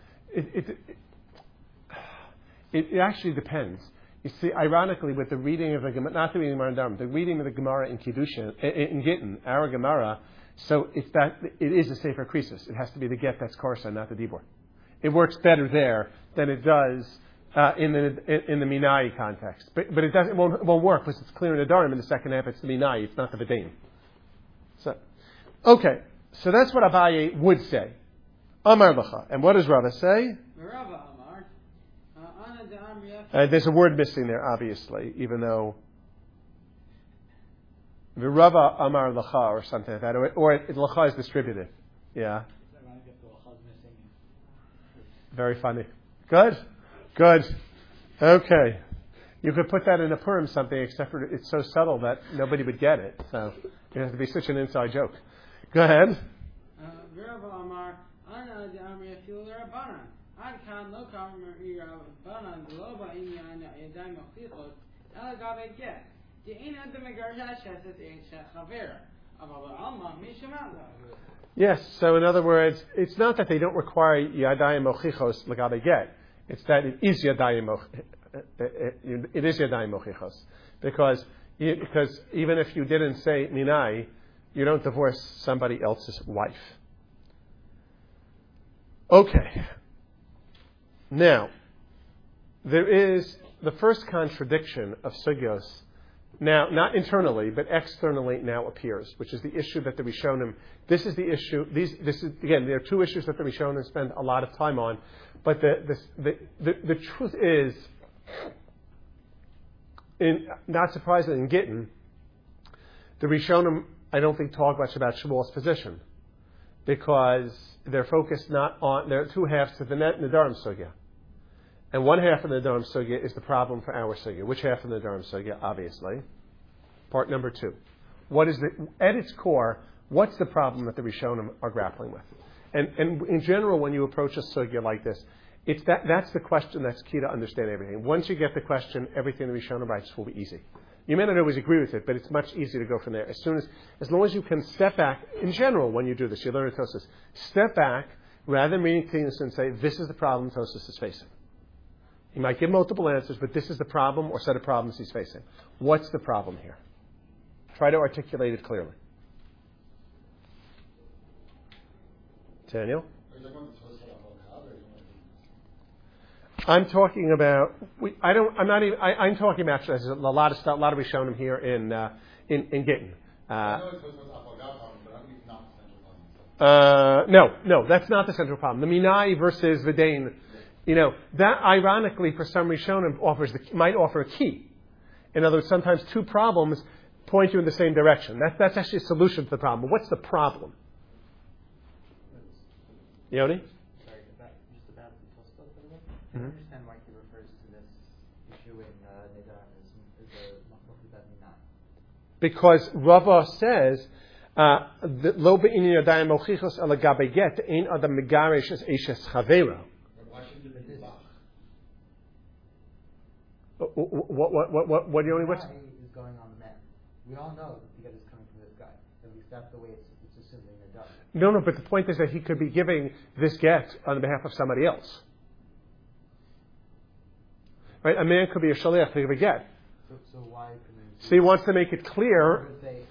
it actually depends. You see, ironically, with the reading of the Gemara, not the reading of the Gemara, the reading of the Gemara in Kiddushin, in Gittin, our Gemara, so it is a Sefer Krisus. It has to be the get that's Korsa, not the Dibur. It works better there than it does in the Minai context. But it won't work because it's clear in the Dharam in the second half. It's the Minai. It's not the Vidaim. So, okay. So that's what Abaye would say. Amar Lacha. And what does Rava say? There's a word missing there, obviously, even though Rava Amar Lacha or something like that, or Lacha is distributed. Yeah. Very funny. Good. Good. Okay. You could put that in a Purim something, except for it's so subtle that nobody would get it. So it has to be such an inside joke. Go ahead. Yes, so in other words, it's not that they don't require yadayim mochichos l'gabe get. It's that it is yadayim mochichos. Because even if you didn't say minai, you don't divorce somebody else's wife. Okay. Now, there is the first contradiction of sugyos. Now, not internally, but externally now appears, which is the issue that the Rishonim. This is the issue. Again, there are two issues that the Rishonim spend a lot of time on, but the truth is, not surprisingly, in Gittin, the Rishonim I don't think talk much about Shavuot's position, because they're focused not on. There are two halves to the Nedarim sugya. And one half of the Nedarim sugya is the problem for our sugya. Which half of the Nedarim sugya? Obviously. Part number 2. At its core, what's the problem that the Rishonim are grappling with? And in general, when you approach a sugya like this, that's the question that's key to understand everything. Once you get the question, everything the Rishonim writes will be easy. You may not always agree with it, but it's much easier to go from there. As long as you can step back, in general, when you do this, you learn at Tosfos, step back, rather than reading things and say, this is the problem Tosfos is facing. He might give multiple answers, but this is the problem or set of problems he's facing. What's the problem here? Try to articulate it clearly. Daniel? I'm talking about. I'm talking about. There's a lot of stuff. A lot of Rishonim here in Gittin. No, that's not the central problem. The Minai versus Vidain. That ironically, for some Rishonim, might offer a key. In other words, sometimes two problems point you in the same direction. That's actually a solution to the problem. But what's the problem? Yoni?
Sorry, just about the Tosfos a little bit. I understand why he refers to this issue in Nedarim as a machloket minai.
Because Rava says, "Lo be'inyan yadayim mochichos ela gabe get ein adam megarish as eishes chavera." What do you mean? What's
is going on the man? We all know that the get is coming from this guy. At least that's the way it's assumed in the Nedarim.
No, but the point is that he could be giving this get on behalf of somebody else. Right? A man could be a shaliach to give a get.
So why can we...
So he wants to make it clear.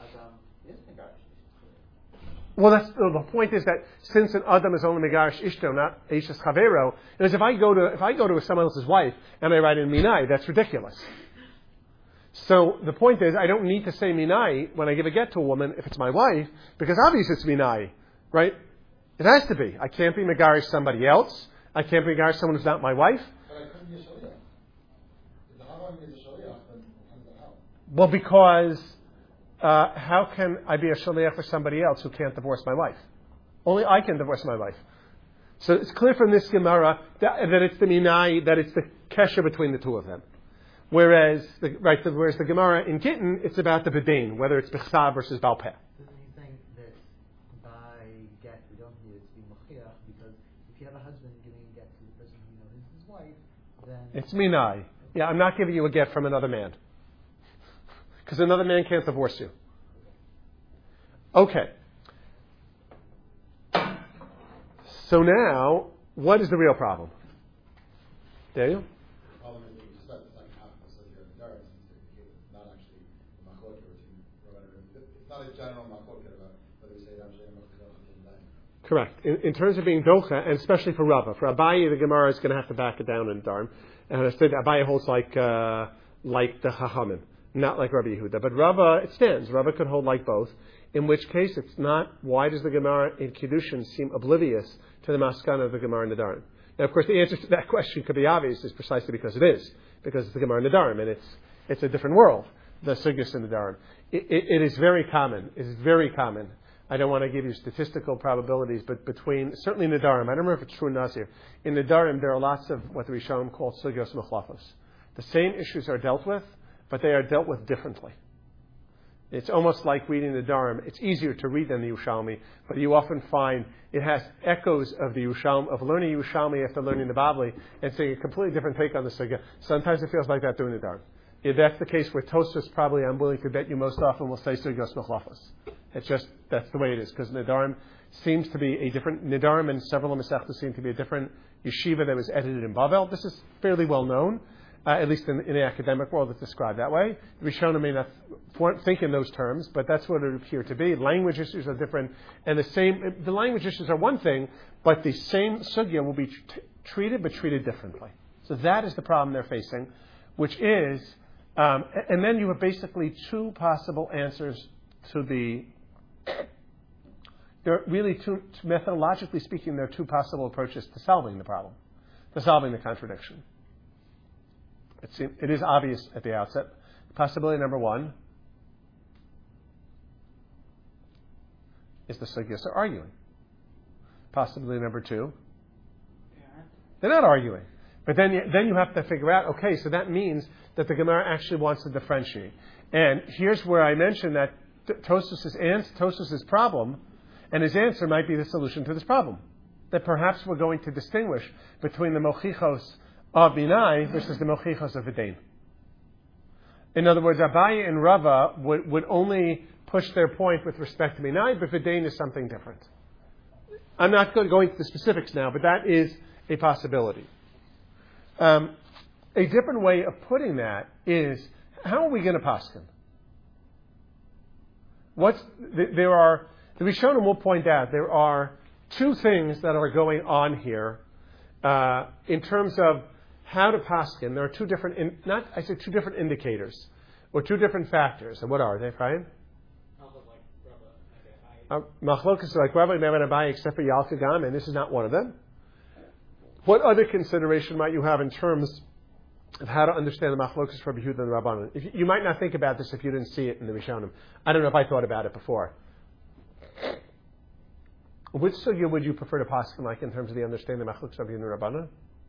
Well, the point is that since an Adam is only Megarish Ishto, not Eishes Chavero, and if I go to someone else's wife and I write in Minai, that's ridiculous. So the point is, I don't need to say Minai when I give a get to a woman if it's my wife, because obviously it's Minai, right? It has to be. I can't be Megarish somebody else. I can't be Megarish someone who's not my wife.
But I couldn't be a shaliach. If the Havon is a shaliach, then how does that help?
Well, because how can I be a shaliach for somebody else who can't divorce my wife? Only I can divorce my wife. So it's clear from this Gemara that it's the Minai, that it's the kesher between the two of them. Whereas the Gemara in Gittin, it's about the B'dain, whether it's B'chsav versus Baal Peh.
Doesn't he think that by get we don't need it to be mochiach, because if you have a husband giving a get to the person who knows is his wife, then...
It's Minai. Yeah, I'm not giving you a get from another man. Because another man can't divorce you. Okay. So now, what is the real problem? Daniel?
The problem is that you spent the second half of the Sugya in the Nedarim, since it's not actually a machloket, it's not a general machloket about whether we say that Shem Machloket.
Correct. In terms of being docha, and especially for Rava. For Abaye, the Gemara is going to have to back it down in Nedarim. And I said Abaye holds like the Chachamim, not like Rabbi Yehuda. But Rava, it stands. Rava could hold like both. In which case, it's not, why does the Gemara in Kiddushin seem oblivious to the maskana of the Gemara in Nedarim? Now, of course, the answer to that question could be obvious, is precisely because it is. Because it's the Gemara in Nedarim, and it's a different world, the Sugyas in Nedarim. It is very common. It is very common. I don't want to give you statistical probabilities, but between, certainly Nedarim, I don't remember if it's true in Nazir. In Nedarim, there are lots of what the Rishonim call Sugyos Mechlafos. The same issues are dealt with, but they are dealt with differently. It's almost like reading the Nedarim. It's easier to read than the Yerushalmi, but you often find it has echoes of the Yerushalmi, of learning Yerushalmi after learning the Bavli, and seeing a completely different take on the Sugya. Sometimes it feels like that doing the Nedarim. If that's the case with Tosfos, probably I'm willing to bet you most often will say Sugyos Mechlafos. It's just, that's the way it is, because Nedarim seems to be a different, Nedarim and several Masechtas seem to be a different yeshiva that was edited in Bavel. This is fairly well known, at least in the academic world it's described that way. The Rishonim may not think in those terms, but that's what it would appear to be. Language issues are different, and the language issues are one thing, but the same Sugya will be treated, but treated differently. So that is the problem they're facing, which is, and then you have basically two possible answers to the. There are really methodologically speaking, there are two possible approaches to solving the problem, to solving the contradiction. It is obvious at the outset. Possibility number one is the Sugyos are arguing. Possibility number two, they're not arguing. But then you have to figure out, okay, so that means that the Gemara actually wants to differentiate. And here's where I mentioned that Tosfos' problem and his answer might be the solution to this problem. That perhaps we're going to distinguish between the Mochichos of Binai versus the Mochichos of Vidain. In other words, Abaye and Rava would only push their point with respect to Binai, but Vidain is something different. I'm not going into the specifics now, but that is a possibility. A different way of putting that is, how are we going to paskin? The Rishonim will point out there are two things that are going on here in terms of how to paskin. There are two different indicators or two different factors. And what are they, Brian? Machlokas like Rabbi and Abaye except for Yalka Gam, and this is not one of them. What other consideration might you have in terms of how to understand the Machlokas for Rabbi Yehuda and the Rabbanan? You might not think about this if you didn't see it in the Rishonim. I don't know if I thought about it before. Which sugya would you prefer to paskin like in terms of the understanding of Machlokas for Rabbi Yehuda and the Rabbanan?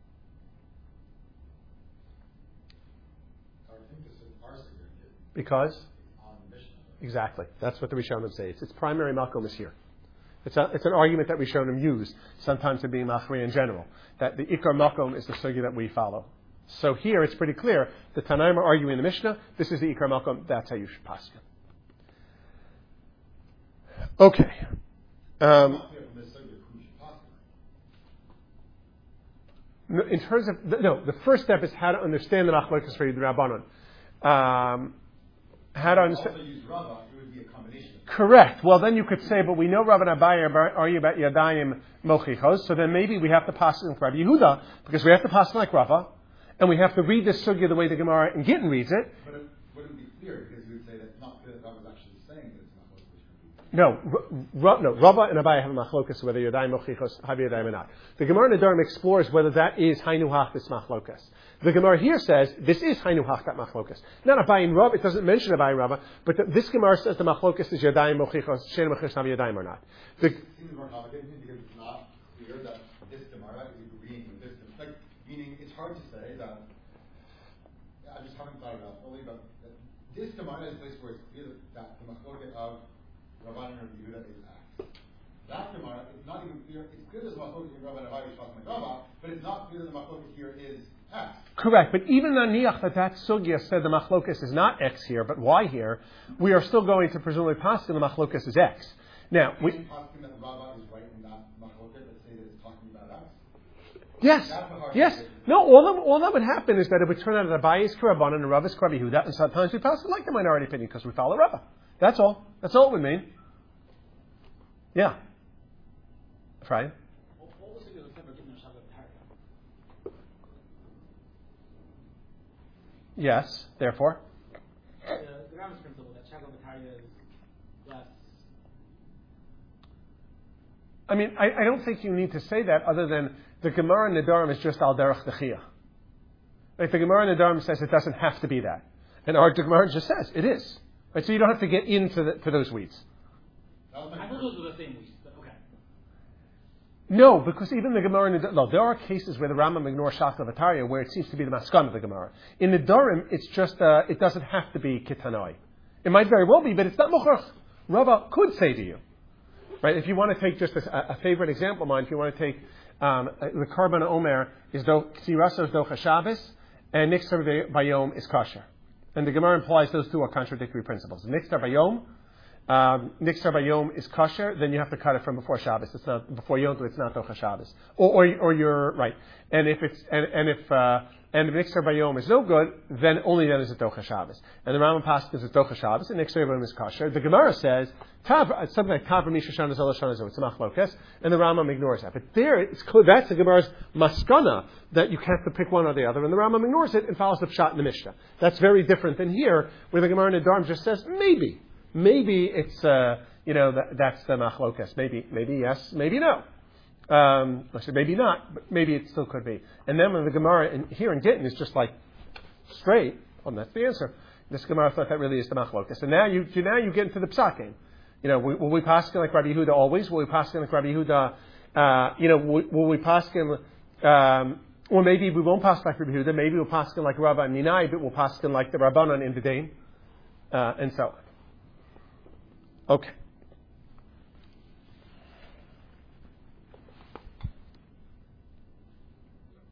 I think this is our sugya.
Because?
On Mishnah.
Exactly. That's what the Rishonim say. Its primary Malcolm is here. It's an argument that Rishonim use, sometimes in being Machri in general, that the Ikar Malcolm is the sugya that we follow. So here it's pretty clear. The Tanaim are arguing in the Mishnah. This is the Ikar Malcolm. That's how you should paskin. Okay. In terms of the first step is how to understand the Machlokas for Rabbanon. How to understand.
Also use Rava, it would be a combination.
Correct. Well, then you could say, but we know Rava and Abaye argue about Yadayim Mochichos, so then maybe we have to paskin for Rabbi Yehuda because we have to paskin like Rava, and we have to read this sugya the way the Gemara in Gittin reads it.
But it wouldn't be clear because you would say that's not clear that Rava is actually saying that it's Machlokas.
No, Rava and Abaye have a Machlokas whether Yadayim Mochichos have Yadayim or not. The Gemara in Nedarim explores whether that is Hainuhach this Machlokas. The Gemara here says this is Hainuhach that Machlokas. Not Abaye and Rava. It doesn't mention Abaye and Rava, but this Gemara says the Machlokas is Yadayim Mochichos, Shein Mochichos have Yadayim or not.
It seems more complicated because it's not clear that this Gemara is agreeing with this. Meaning, it's hard to say that. I just haven't thought about fully, but this Gemara is a place where it's clear that the Machlokas of Rabban and Rabbi Yehuda is X. That Gemara, it's not even clear. It's clear there's a Machlokas in Rabban and Abaye which talking like Rava, but it's not clear that the Machlokas here is X.
Correct, but even naniach that sugya said the Machlokas is not X here, but Y here, we are still going to presumably paskin the Machlokas is X. Now, we
paskin that Rava is right in that Machlokas, let's say that it's talking about X.
Yes. No, all that would happen is that it would turn out that Abaye is K'Rabbanan and Rava is K'Rabbi Yehuda, and sometimes we pass it like the minority opinion because we follow Rava. That's all. That's all it would mean. Yeah. Right? Yes. Therefore.
The Rambam's principle that Shagla V'Tarya is less.
I mean, I don't think you need to say that other than the Gemara in Nedarim is just al derech dechiyah. Like the Gemara in Nedarim says it doesn't have to be that. And our Gemara just says it is. Right? So you don't have to get into those weeds.
I thought those were the same weeks, but okay.
No, because even the Gemara, there are cases where the Rambam ignores Shachta V'Tarya where it seems to be the maskan of the Gemara. In the Dorim, it's just, it doesn't have to be Kitanoi. It might very well be, but it's not Mukhrach. Rava could say to you, right? If you want to take just a favorite example of mine, if you want to take the Karban Omer is Ksirasos Docha Shabbos, and Nixar Bayom is Kasher. And the Gemara implies those two are contradictory principles. Nixar Bayom is kosher, then you have to cut it from before Shabbos. It's not before Yom Tov. It's not Docha Shabbos. Or you're right. And if it's if Nixar Bayom is no good, then only then is it Docha Shabbos. And the Rambam Pasuk is Docha Shabbos, and Nixar Bayom is kosher. The Gemara says something like Tav Misha Shana Zola Shana Zola. It's a machlokes, and the Rambam ignores that. But there, it's clear that's the Gemara's maskana that you have to pick one or the other, and the Rambam ignores it and follows the pshat in the Mishnah. That's very different than here, where the Gemara in the Darm just says maybe. Maybe it's, that's the machlokes. Maybe yes, maybe no. I said maybe not, but maybe it still could be. And then when the Gemara here in Gittin is just like straight, well, that's the answer. This Gemara thought that really is the machlokes. And now you get into the psakim. Will we paskin like Rabbi Yehuda always? Will we paskin like Rabbi Yehuda? Will we paskin? Or maybe we won't paskin like Rabbi Yehuda. Maybe we'll paskin like Rabbi Ninai, but we'll paskin like the Rabbanan in the Dain, and so on. Okay.